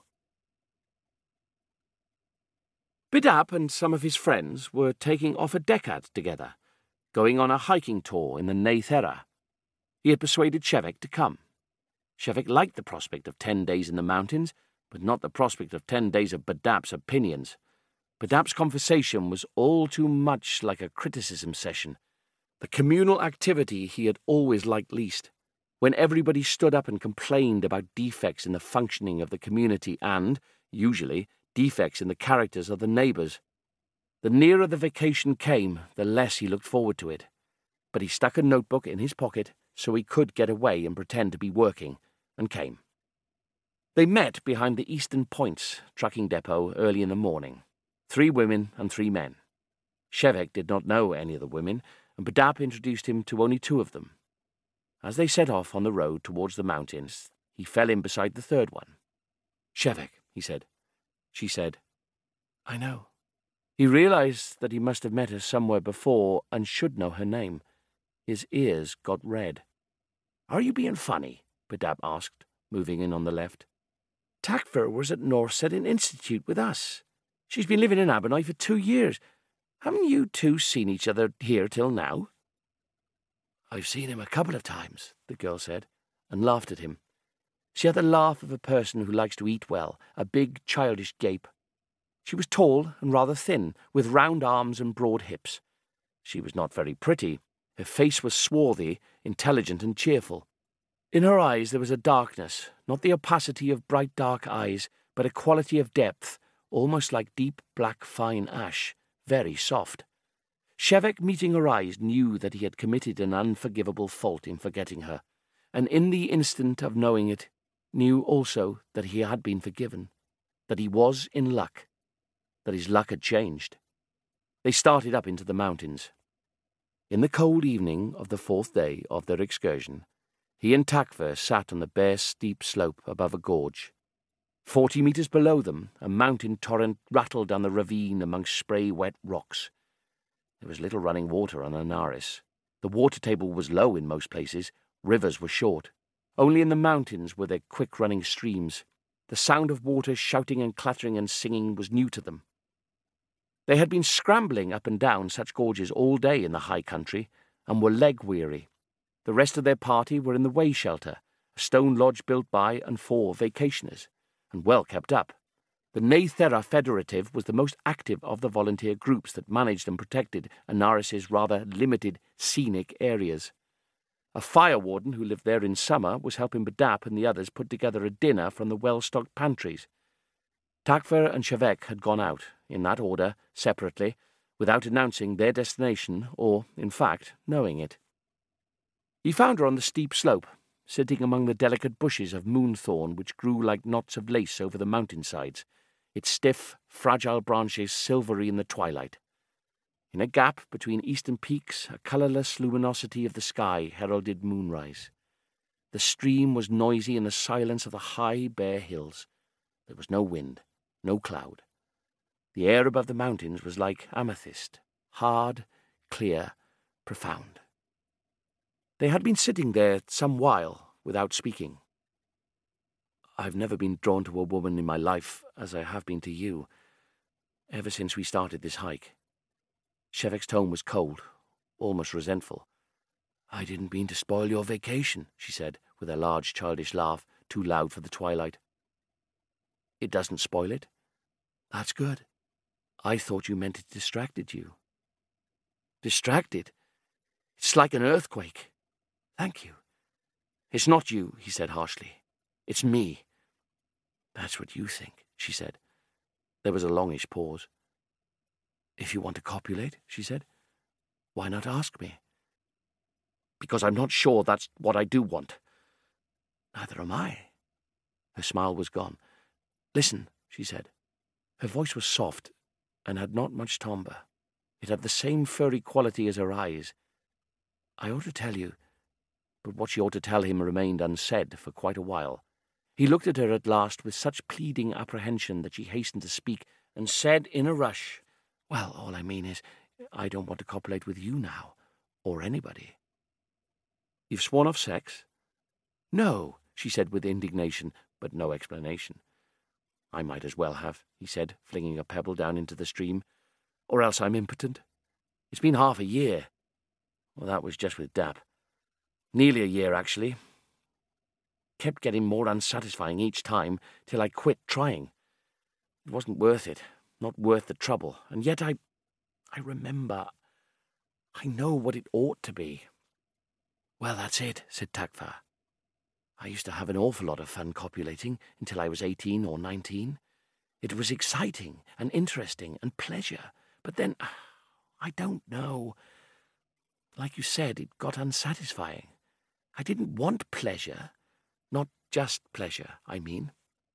Badab and some of his friends were taking off a decade together, going on a hiking tour in the Neith Era. He had persuaded Shevek to come. Shevek liked the prospect of 10 days in the mountains, but not the prospect of 10 days of Badab's opinions. Badab's conversation was all too much like a criticism session, the communal activity he had always liked least, when everybody stood up and complained about defects in the functioning of the community and, usually, defects in the characters of the neighbours. The nearer the vacation came, the less he looked forward to it. But he stuck a notebook in his pocket so he could get away and pretend to be working, and came. They met behind the Eastern Points trucking depot early in the morning. 3 women and 3 men. Shevek did not know any of the women, and Badab introduced him to only 2 of them. As they set off on the road towards the mountains, he fell in beside the 3rd one. "Shevek," he said. She said, "I know." He realized that he must have met her somewhere before and should know her name. His ears got red. "Are you being funny?" Badab asked, moving in on the left. "Takfir was at North Setting Institute with us. She's been living in Abernai for 2 years. Haven't you 2 seen each other here till now?" "I've seen him a couple of times," the girl said, and laughed at him. She had the laugh of a person who likes to eat well, a big, childish gape. She was tall and rather thin, with round arms and broad hips. She was not very pretty. Her face was swarthy, intelligent and cheerful. In her eyes there was a darkness, not the opacity of bright dark eyes, but a quality of depth, almost like deep black fine ash, very soft. Shevek, meeting her eyes, knew that he had committed an unforgivable fault in forgetting her, and in the instant of knowing it, knew also that he had been forgiven, that he was in luck, that his luck had changed. They started up into the mountains. In the cold evening of the 4th day of their excursion, he and Takver sat on the bare steep slope above a gorge. 40 metres below them, a mountain torrent rattled down the ravine amongst spray-wet rocks. There was little running water on Anaris. The water table was low in most places. Rivers were short. Only in the mountains were there quick-running streams. The sound of water shouting and clattering and singing was new to them. They had been scrambling up and down such gorges all day in the high country and were leg-weary. The rest of their party were in the way shelter, a stone lodge built by and for vacationers, and well kept up. The Neythera Federative was the most active of the volunteer groups that managed and protected Anaris's rather limited scenic areas. A fire warden who lived there in summer was helping Badap and the others put together a dinner from the well-stocked pantries. Takver and Shevek had gone out, in that order, separately, without announcing their destination or, in fact, knowing it. He found her on the steep slope, sitting among the delicate bushes of moonthorn which grew like knots of lace over the mountainsides, its stiff, fragile branches silvery in the twilight. In a gap between eastern peaks, a colourless luminosity of the sky heralded moonrise. The stream was noisy in the silence of the high, bare hills. There was no wind, no cloud. The air above the mountains was like amethyst, hard, clear, profound. They had been sitting there some while without speaking. "I've never been drawn to a woman in my life as I have been to you, ever since we started this hike." Shevek's tone was cold, almost resentful. "I didn't mean to spoil your vacation," she said, with a large childish laugh, too loud for the twilight. "It doesn't spoil it. That's good. I thought you meant it distracted you." "Distracted? It's like an earthquake. Thank you." "It's not you," he said harshly. "It's me." "That's what you think," she said. There was a longish pause. "If you want to copulate," she said, "why not ask me?" "Because I'm not sure that's what I do want." "Neither am I." Her smile was gone. "Listen," she said. Her voice was soft and had not much timbre. It had the same furry quality as her eyes. "I ought to tell you," but what she ought to tell him remained unsaid for quite a while. He looked at her at last with such pleading apprehension that she hastened to speak and said in a rush, "Well, all I mean is, I don't want to copulate with you now, or anybody." "You've sworn off sex?" "No," she said with indignation, but no explanation. "I might as well have," he said, flinging a pebble down into the stream, "or else I'm impotent. It's been half a year. Well, that was just with Dap. Nearly a year, actually. Kept getting more unsatisfying each time, till I quit trying. It wasn't worth it, not worth the trouble, and yet I remember. I know what it ought to be." "Well, that's it," said Takvar. "I used to have an awful lot of fun copulating until I was 18 or 19. It was exciting and interesting and pleasure, but then, I don't know. Like you said, it got unsatisfying. I didn't want pleasure, not just pleasure, I mean."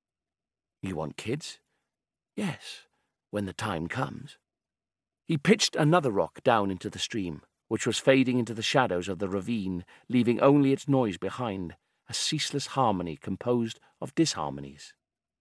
"You want kids?" "Yes, when the time comes." He pitched another rock down into the stream, which was fading into the shadows of the ravine, leaving only its noise behind, a ceaseless harmony composed of disharmonies.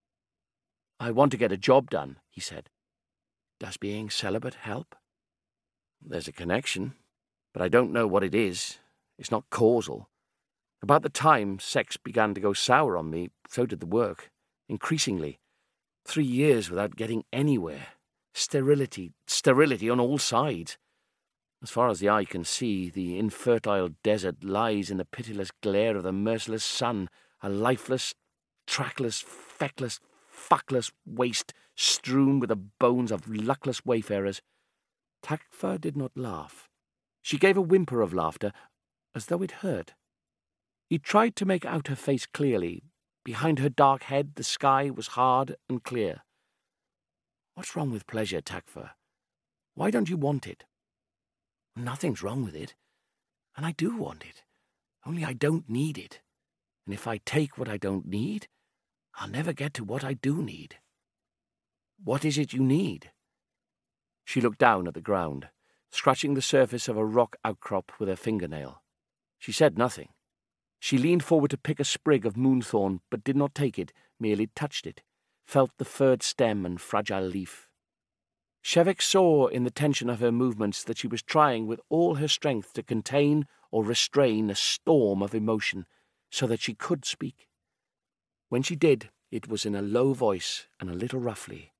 "I want to get a job done," he said. "Does being celibate help?" "There's a connection, but I don't know what it is. It's not causal. About the time sex began to go sour on me, so did the work, increasingly. 3 years without getting anywhere. Sterility on all sides. As far as the eye can see, the infertile desert lies in the pitiless glare of the merciless sun, a lifeless, trackless, feckless, fuckless waste strewn with the bones of luckless wayfarers. Takvar did not laugh. She gave a whimper of laughter, as though it hurt. He tried to make out her face clearly. Behind her dark head the sky was hard and clear. "What's wrong with pleasure, Takvar? Why don't you want it?" "Nothing's wrong with it, and I do want it. Only I don't need it. And if I take what I don't need, I'll never get to what I do need." "What is it you need?" She looked down at the ground. scratching the surface of a rock outcrop with her fingernail. She said nothing. She leaned forward to pick a sprig of moonthorn, but did not take it, merely touched it, felt the furred stem and fragile leaf. Shevek saw in the tension of her movements that she was trying with all her strength to contain or restrain a storm of emotion so that she could speak. When she did, it was in a low voice and a little roughly.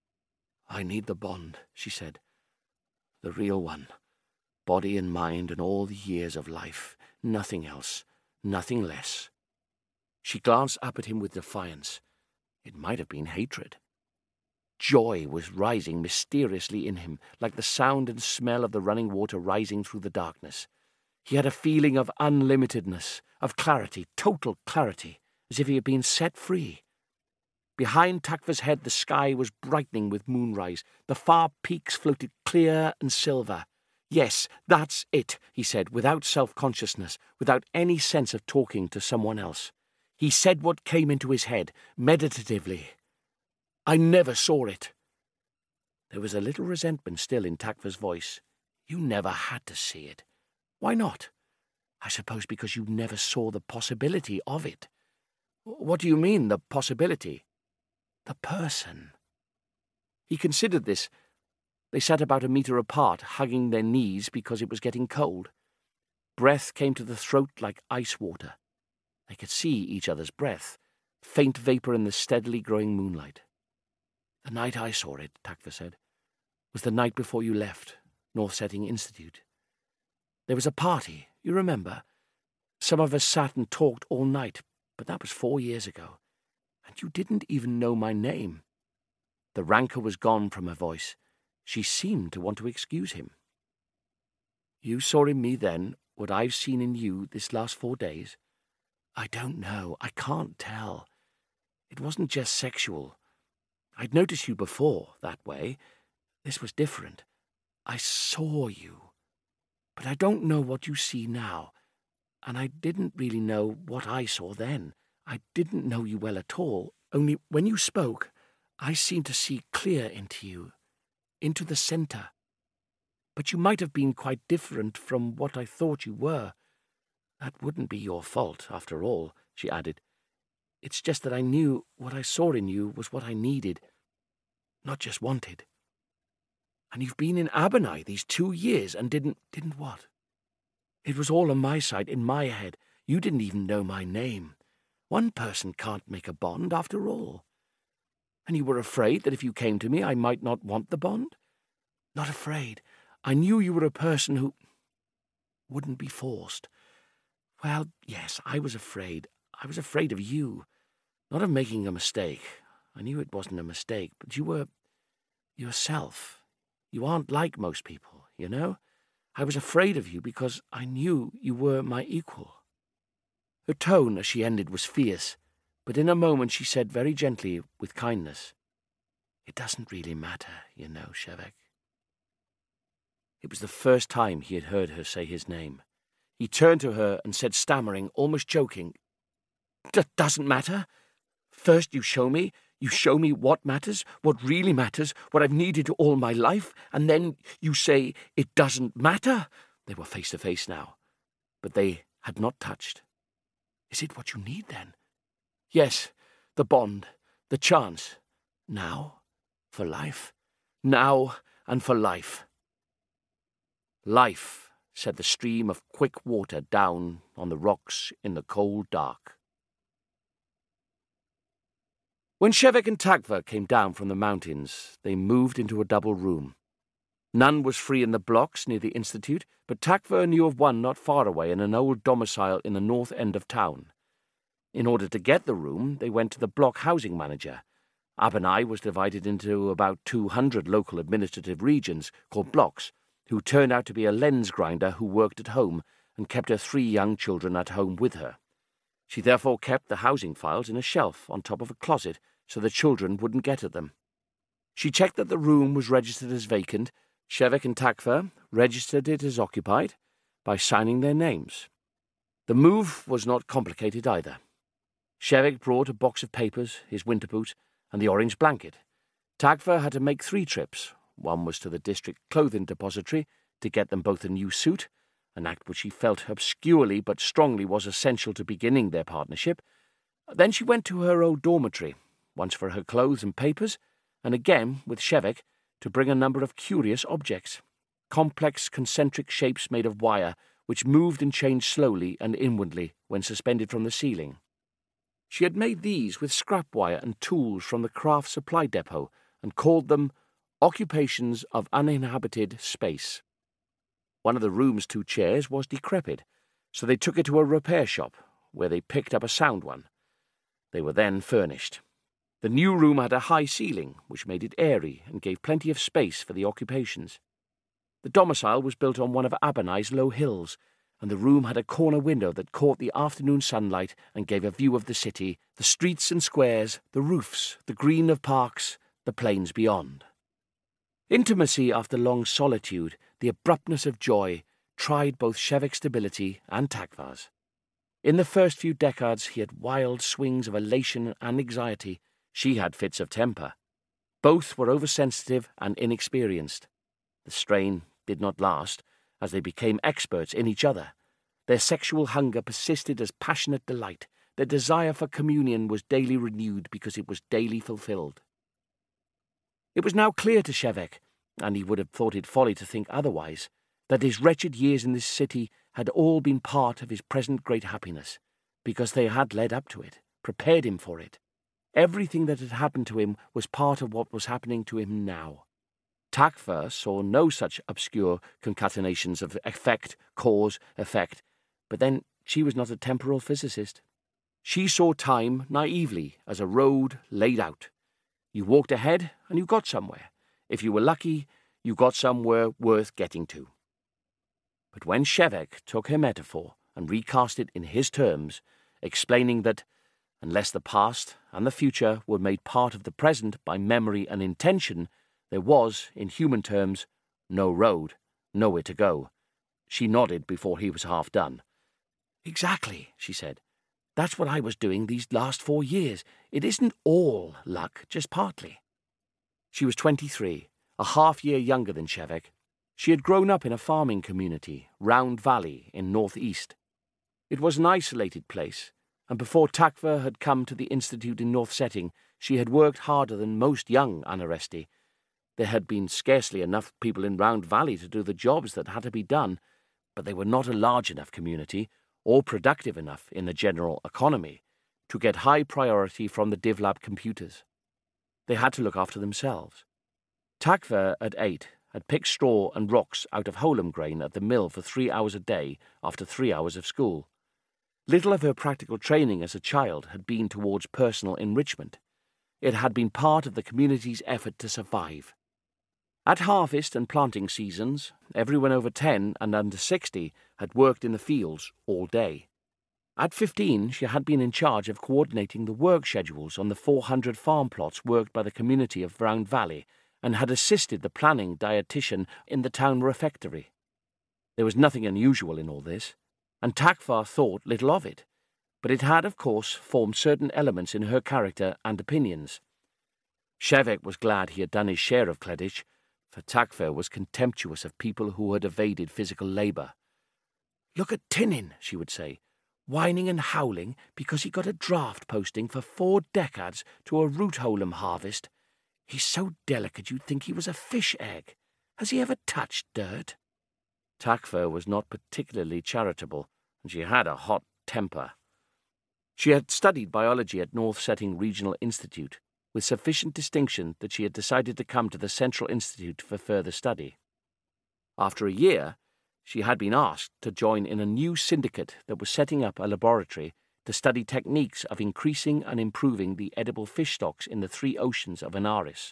"I need the bond," she said. "The real one. Body and mind and all the years of life. Nothing else. Nothing less." She glanced up at him with defiance. It might have been hatred. Joy was rising mysteriously in him, like the sound and smell of the running water rising through the darkness. He had a feeling of unlimitedness, of clarity, total clarity, as if he had been set free. Behind Takva's head the sky was brightening with moonrise. The far peaks floated clear and silver. "Yes, that's it," he said, without self-consciousness, without any sense of talking to someone else. He said what came into his head, meditatively. "I never saw it." There was a little resentment still in Takva's voice. "You never had to see it. Why not?" "I suppose because you never saw the possibility of it." "What do you mean, the possibility?" "The person." He considered this. They sat about a metre apart, hugging their knees because it was getting cold. Breath came to the throat like ice water. They could see each other's breath, faint vapour in the steadily growing moonlight. "The night I saw it," Takva said, "was the night before you left North Setting Institute. There was a party, you remember? Some of us sat and talked all night, but that was 4 years ago. And you didn't even know my name." The rancour was gone from her voice. She seemed to want to excuse him. "You saw in me then what I've seen in you this last 4 days?" "I don't know. I can't tell. It wasn't just sexual. I'd noticed you before, that way. This was different. I saw you. But I don't know what you see now. And I didn't really know what I saw then. I didn't know you well at all. Only when you spoke, I seemed to see clear into you, into the centre. But you might have been quite different from what I thought you were. That wouldn't be your fault, after all," she added. "It's just that I knew what I saw in you was what I needed, not just wanted. And you've been in Abernai these 2 years and didn't what? It was all on my side, in my head. You didn't even know my name. One person can't make a bond, after all. And you were afraid that if you came to me I might not want the bond?" "Not afraid. I knew you were a person who wouldn't be forced. Well, yes, I was afraid. I was afraid of you. Not of making a mistake. I knew it wasn't a mistake, but you were yourself. You aren't like most people, you know? I was afraid of you because I knew you were my equal." Her tone as she ended was fierce, but in a moment she said very gently, with kindness, "It doesn't really matter, you know, Shevek." It was the first time he had heard her say his name. He turned to her and said, stammering, almost joking, "Doesn't matter? First you show me what matters, what really matters, what I've needed all my life, and then you say it doesn't matter?" They were face to face now, but they had not touched. "Is it what you need, then?" "Yes, the bond, the chance. Now, for life. Now and for life." "Life," said the stream of quick water down on the rocks in the cold dark. When Shevek and Takva came down from the mountains, they moved into a double room. None was free in the blocks near the Institute, but Takva knew of one not far away in an old domicile in the north end of town. In order to get the room, they went to the block housing manager. Abernai was divided into about 200 local administrative regions, called blocks, who turned out to be a lens grinder who worked at home and kept her 3 young children at home with her. She therefore kept the housing files in a shelf on top of a closet so the children wouldn't get at them. She checked that the room was registered as vacant. Shevek and Takva registered it as occupied by signing their names. The move was not complicated either. Shevek brought a box of papers, his winter boot, and the orange blanket. Takva had to make 3 trips. One was to the district clothing depository, to get them both a new suit, an act which she felt obscurely but strongly was essential to beginning their partnership. Then she went to her old dormitory, once for her clothes and papers, and again, with Shevek, to bring a number of curious objects, complex concentric shapes made of wire, which moved and changed slowly and inwardly when suspended from the ceiling. She had made these with scrap wire and tools from the craft supply depot, and called them occupations of uninhabited space. One of the room's 2 chairs was decrepit, so they took it to a repair shop, where they picked up a sound one. They were then furnished. The new room had a high ceiling, which made it airy and gave plenty of space for the occupations. The domicile was built on one of Abernai's low hills, and the room had a corner window that caught the afternoon sunlight and gave a view of the city, the streets and squares, the roofs, the green of parks, the plains beyond. Intimacy after long solitude, the abruptness of joy, tried both Shevek's stability and Takvar's. In the first few decades he had wild swings of elation and anxiety. She had fits of temper. Both were oversensitive and inexperienced. The strain did not last, as they became experts in each other. Their sexual hunger persisted as passionate delight. Their desire for communion was daily renewed because it was daily fulfilled. It was now clear to Shevek, and he would have thought it folly to think otherwise, that his wretched years in this city had all been part of his present great happiness, because they had led up to it, prepared him for it. Everything that had happened to him was part of what was happening to him now. Takvar saw no such obscure concatenations of effect, cause, effect, but then she was not a temporal physicist. She saw time naively as a road laid out. You walked ahead and you got somewhere. If you were lucky, you got somewhere worth getting to. But when Shevek took her metaphor and recast it in his terms, explaining that, unless the past and the future were made part of the present by memory and intention, there was, in human terms, no road, nowhere to go, she nodded before he was half done. "Exactly," she said. "That's what I was doing these last 4 years. It isn't all luck, just partly." She was 23, a half-year younger than Shevek. She had grown up in a farming community, Round Valley, in northeast. It was an isolated place, and before Takvar had come to the institute in North Setting, she had worked harder than most young Anaresti. There had been scarcely enough people in Round Valley to do the jobs that had to be done, but they were not a large enough community, or productive enough in the general economy, to get high priority from the DivLab computers. They had to look after themselves. Takvar, at 8, had picked straw and rocks out of Holem grain at the mill for 3 hours a day after 3 hours of school. Little of her practical training as a child had been towards personal enrichment. It had been part of the community's effort to survive. At harvest and planting seasons, everyone over 10 and under 60 had worked in the fields all day. At 15, she had been in charge of coordinating the work schedules on the 400 farm plots worked by the community of Round Valley, and had assisted the planning dietitian in the town refectory. There was nothing unusual in all this, and Takvar thought little of it, but it had, of course, formed certain elements in her character and opinions. Shevek was glad he had done his share of Kledich, for Takvar was contemptuous of people who had evaded physical labour. "Look at Tinin," she would say, "whining and howling because he got a draft posting for 4 decades to a root holem harvest. He's so delicate you'd think he was a fish egg. Has he ever touched dirt?" Takvar was not particularly charitable, and she had a hot temper. She had studied biology at North Setting Regional Institute, with sufficient distinction that she had decided to come to the Central Institute for further study. After a year, she had been asked to join in a new syndicate that was setting up a laboratory to study techniques of increasing and improving the edible fish stocks in the 3 oceans of Anaris.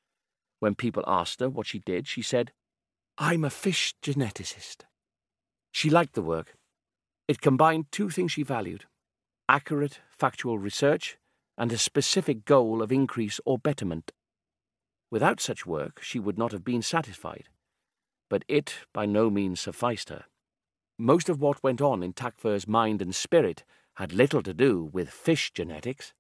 When people asked her what she did, she said, "I'm a fish geneticist." She liked the work. It combined 2 things she valued: accurate, factual research and a specific goal of increase or betterment. Without such work, she would not have been satisfied, but it by no means sufficed her. Most of what went on in Takvar's mind and spirit had little to do with fish genetics.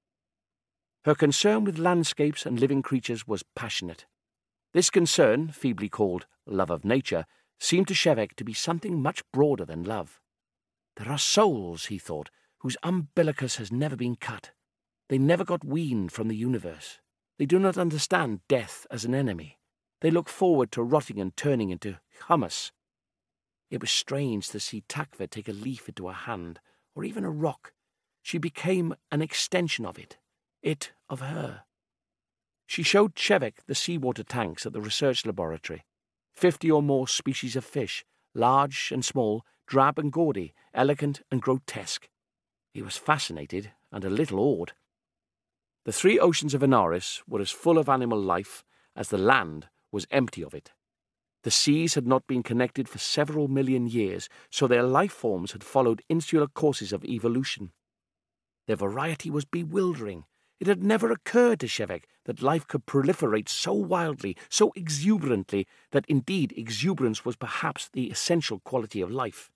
Her concern with landscapes and living creatures was passionate. This concern, feebly called love of nature, seemed to Shevek to be something much broader than love. There are souls, he thought, whose umbilicus has never been cut. They never got weaned from the universe. They do not understand death as an enemy. They look forward to rotting and turning into hummus. It was strange to see Takva take a leaf into her hand, or even a rock. She became an extension of it of her. She showed Shevek the seawater tanks at the research laboratory. 50 or more species of fish, large and small, drab and gaudy, elegant and grotesque. He was fascinated and a little awed. The 3 oceans of Inaris were as full of animal life as the land was empty of it. The seas had not been connected for several million years, so their life forms had followed insular courses of evolution. Their variety was bewildering. It had never occurred to Shevek that life could proliferate so wildly, so exuberantly, that indeed exuberance was perhaps the essential quality of life.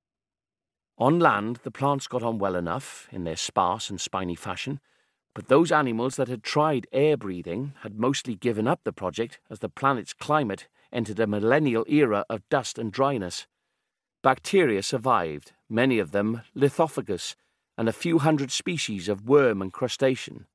On land, the plants got on well enough, in their sparse and spiny fashion, but those animals that had tried air-breathing had mostly given up the project as the planet's climate entered a millennial era of dust and dryness. Bacteria survived, many of them lithophagous, and a few hundred species of worm and crustacean.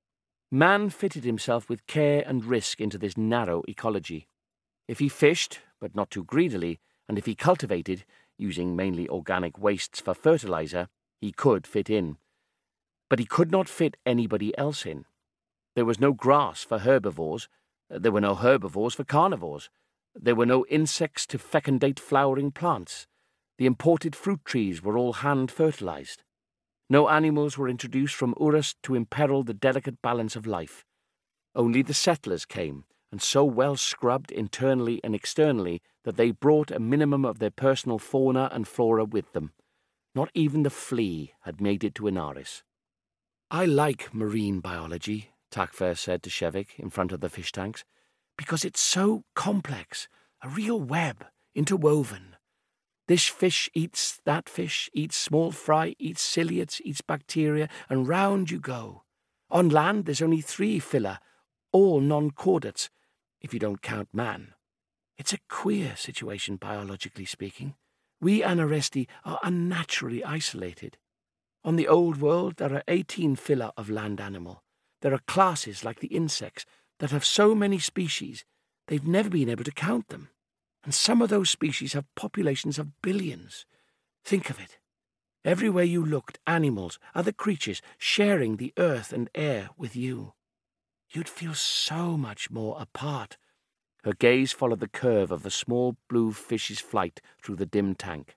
Man fitted himself with care and risk into this narrow ecology. If he fished, but not too greedily, and if he cultivated, using mainly organic wastes for fertilizer, he could fit in. But he could not fit anybody else in. There was no grass for herbivores. There were no herbivores for carnivores. There were no insects to fecundate flowering plants. The imported fruit trees were all hand-fertilized. No animals were introduced from Urus to imperil the delicate balance of life. Only the settlers came, and so well scrubbed internally and externally that they brought a minimum of their personal fauna and flora with them. Not even the flea had made it to Inaris. "I like marine biology," Takva said to Shevek in front of the fish tanks, "because it's so complex, a real web, interwoven. This fish eats that fish, eats small fry, eats ciliates, eats bacteria, and round you go. On land, there's only 3 phyla, all non-chordates, if you don't count man. It's a queer situation, biologically speaking. We Anaresti are unnaturally isolated. On the old world, there are 18 phyla of land animal. There are classes, like the insects, that have so many species, they've never been able to count them. And some of those species have populations of billions. Think of it. Everywhere you looked, animals, other creatures, sharing the earth and air with you. You'd feel so much more apart." Her gaze followed the curve of the small blue fish's flight through the dim tank.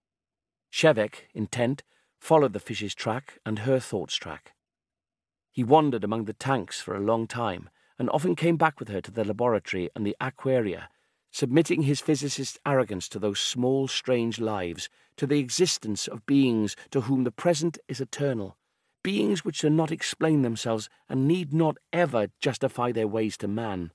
Shevek, intent, followed the fish's track and her thoughts' track. He wandered among the tanks for a long time, and often came back with her to the laboratory and the aquaria, submitting his physicist's arrogance to those small, strange lives, to the existence of beings to whom the present is eternal, beings which do not explain themselves and need not ever justify their ways to man.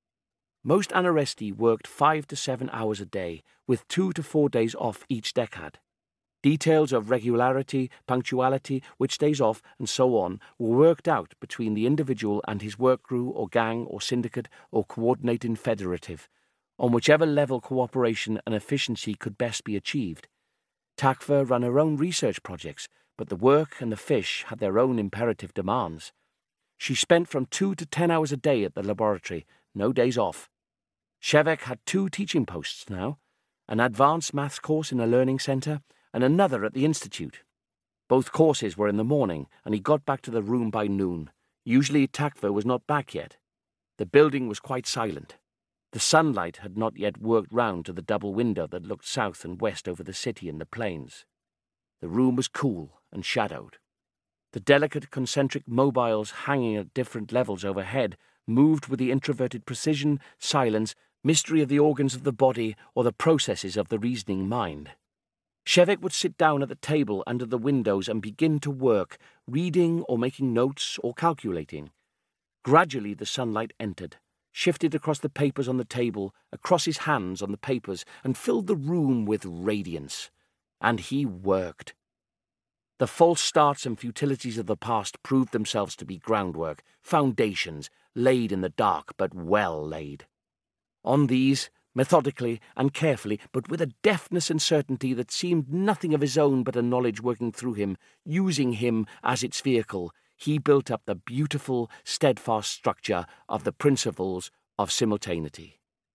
Most Anaresti worked 5 to 7 hours a day, with 2 to 4 days off each decade. Details of regularity, punctuality, which days off, and so on, were worked out between the individual and his work crew or gang or syndicate or coordinating federative, on whichever level cooperation and efficiency could best be achieved. Takva ran her own research projects, but the work and the fish had their own imperative demands. She spent from 2 to 10 hours a day at the laboratory, no days off. Shevek had 2 teaching posts now, an advanced maths course in a learning centre and another at the institute. Both courses were in the morning, and he got back to the room by noon. Usually Takva was not back yet. The building was quite silent. The sunlight had not yet worked round to the double window that looked south and west over the city and the plains. The room was cool and shadowed. The delicate concentric mobiles hanging at different levels overhead moved with the introverted precision, silence, mystery of the organs of the body or the processes of the reasoning mind. Shevek would sit down at the table under the windows and begin to work, reading or making notes or calculating. Gradually the sunlight entered, shifted across the papers on the table, across his hands on the papers, and filled the room with radiance. And he worked. The false starts and futilities of the past proved themselves to be groundwork, foundations, laid in the dark but well laid. On these, methodically and carefully, but with a deftness and certainty that seemed nothing of his own but a knowledge working through him, using him as its vehicle, he built up the beautiful, steadfast structure of the principles of simultaneity.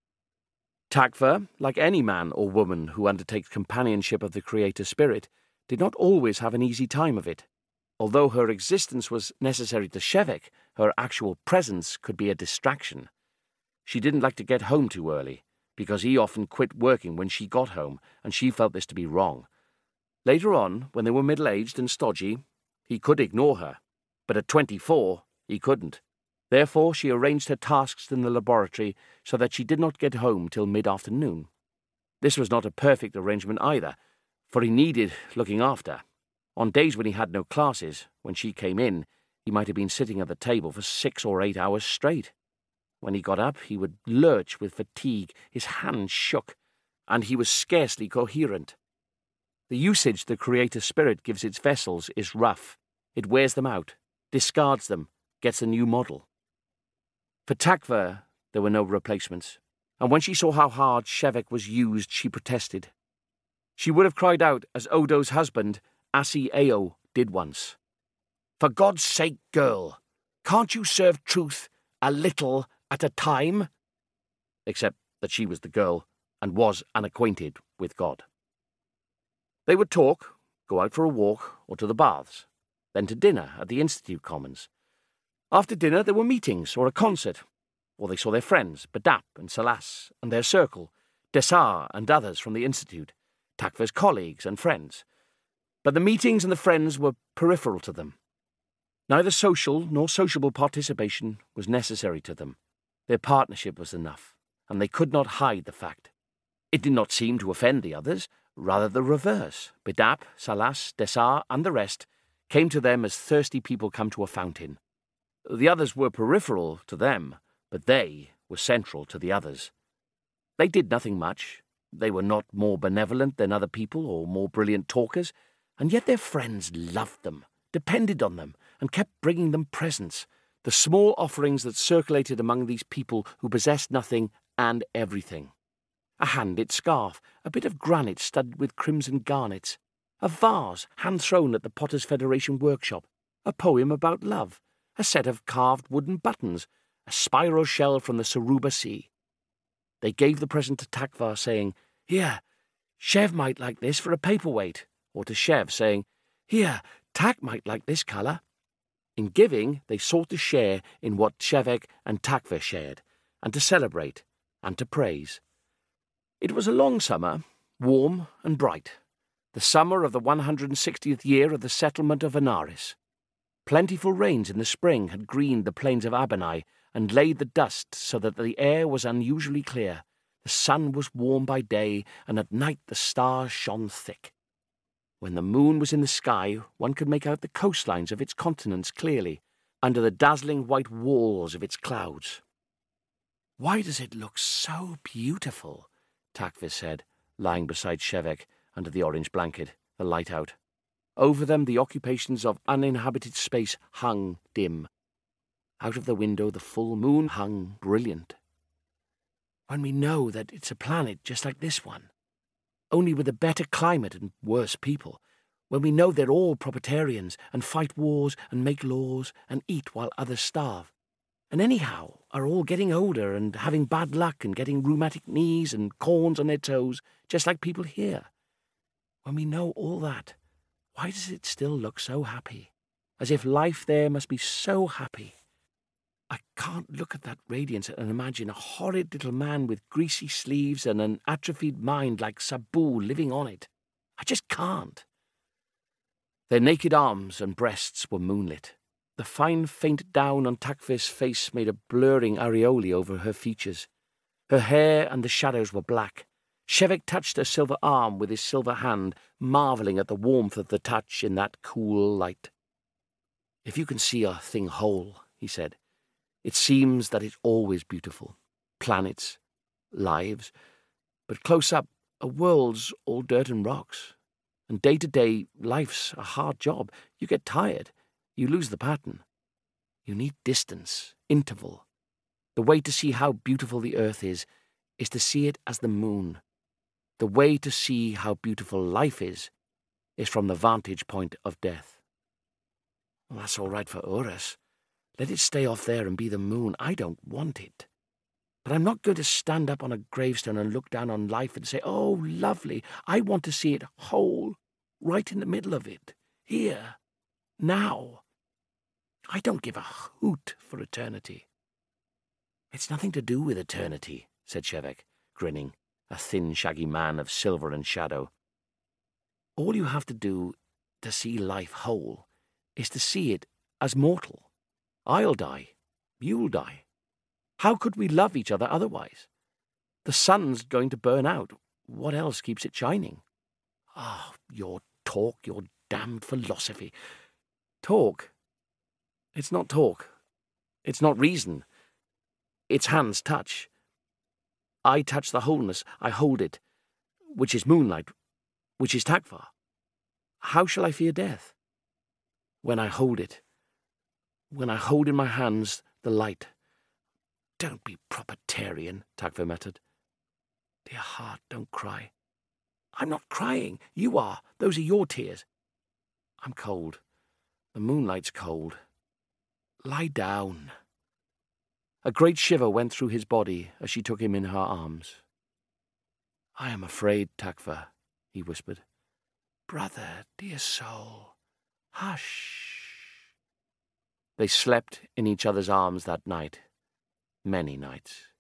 Takva, like any man or woman who undertakes companionship of the Creator Spirit, did not always have an easy time of it. Although her existence was necessary to Shevek, her actual presence could be a distraction. She didn't like to get home too early, because he often quit working when she got home, and she felt this to be wrong. Later on, when they were middle-aged and stodgy, he could ignore her, but at 24, he couldn't. Therefore, she arranged her tasks in the laboratory so that she did not get home till mid-afternoon. This was not a perfect arrangement either, for he needed looking after. On days when he had no classes, when she came in, he might have been sitting at the table for 6 or 8 hours straight. When he got up, he would lurch with fatigue, his hands shook, and he was scarcely coherent. The usage the Creator Spirit gives its vessels is rough. It wears them out, discards them, gets a new model. For Takva, there were no replacements, and when she saw how hard Shevek was used, she protested. She would have cried out as Odo's husband, Asi Eo, did once. "For God's sake, girl, can't you serve truth a little at a time?" Except that she was the girl and was unacquainted with God. They would talk, go out for a walk or to the baths, then to dinner at the Institute Commons. After dinner there were meetings or a concert, or they saw their friends, Badap and Salas, and their circle, Dessar and others from the Institute, Takva's colleagues and friends. But the meetings and the friends were peripheral to them. Neither social nor sociable participation was necessary to them. Their partnership was enough, and they could not hide the fact. It did not seem to offend the others, rather the reverse. Badap, Salas, Dessar, and the rest came to them as thirsty people come to a fountain. The others were peripheral to them, but they were central to the others. They did nothing much. They were not more benevolent than other people or more brilliant talkers, and yet their friends loved them, depended on them, and kept bringing them presents, the small offerings that circulated among these people who possessed nothing and everything. A hand-knit scarf, a bit of granite studded with crimson garnets, a vase hand-thrown at the Potters' Federation workshop, a poem about love, a set of carved wooden buttons, a spiral shell from the Saruba Sea. They gave the present to Takva, saying, "Here, Shev might like this for a paperweight," or to Shev, saying, "Here, Tak might like this colour." In giving, they sought to share in what Shevek and Takva shared, and to celebrate, and to praise. It was a long summer, warm and bright, the summer of the 160th year of the settlement of Anaris. Plentiful rains in the spring had greened the plains of Abanai and laid the dust so that the air was unusually clear. The sun was warm by day, and at night the stars shone thick. When the moon was in the sky, one could make out the coastlines of its continents clearly, under the dazzling white walls of its clouds. "Why does it look so beautiful?" Takva said, lying beside Shevek under the orange blanket, the light out. Over them the occupations of uninhabited space hung dim. Out of the window the full moon hung brilliant. "When we know that it's a planet just like this one, only with a better climate and worse people, when we know they're all proprietarians and fight wars and make laws and eat while others starve, and anyhow are all getting older and having bad luck and getting rheumatic knees and corns on their toes, just like people here. When we know all that, why does it still look so happy? As if life there must be so happy. I can't look at that radiance and imagine a horrid little man with greasy sleeves and an atrophied mind like Sabu living on it. I just can't." Their naked arms and breasts were moonlit. The fine faint down on Takva's face made a blurring aureole over her features. Her hair and the shadows were black. Shevek touched her silver arm with his silver hand, marvelling at the warmth of the touch in that cool light. "If you can see a thing whole," he said, "it seems that it's always beautiful. Planets, lives, but close up, a world's all dirt and rocks. And day to day, life's a hard job. You get tired. You lose the pattern. You need distance, interval. The way to see how beautiful the earth is is to see it as the moon. The way to see how beautiful life is from the vantage point of death. Well, that's all right for Urus. Let it stay off there and be the moon. I don't want it. But I'm not going to stand up on a gravestone and look down on life and say, oh, lovely. I want to see it whole, right in the middle of it, here, now. I don't give a hoot for eternity. It's nothing to do with eternity, said Shevek, grinning, a thin, shaggy man of silver and shadow. All you have to do to see life whole is to see it as mortal. I'll die. You'll die. How could we love each other otherwise? The sun's going to burn out. What else keeps it shining? Ah, your talk, your damned philosophy. Talk? It's not talk. It's not reason. It's hands touch. I touch the wholeness. I hold it, which is moonlight, which is Takvar. How shall I fear death? When I hold it. When I hold in my hands the light. Don't be propertarian, Takvar muttered. Dear heart, don't cry. I'm not crying. You are. Those are your tears. I'm cold. The moonlight's cold. Lie down. A great shiver went through his body as she took him in her arms. I am afraid, Takvar, he whispered. Brother, dear soul, hush. They slept in each other's arms that night, many nights.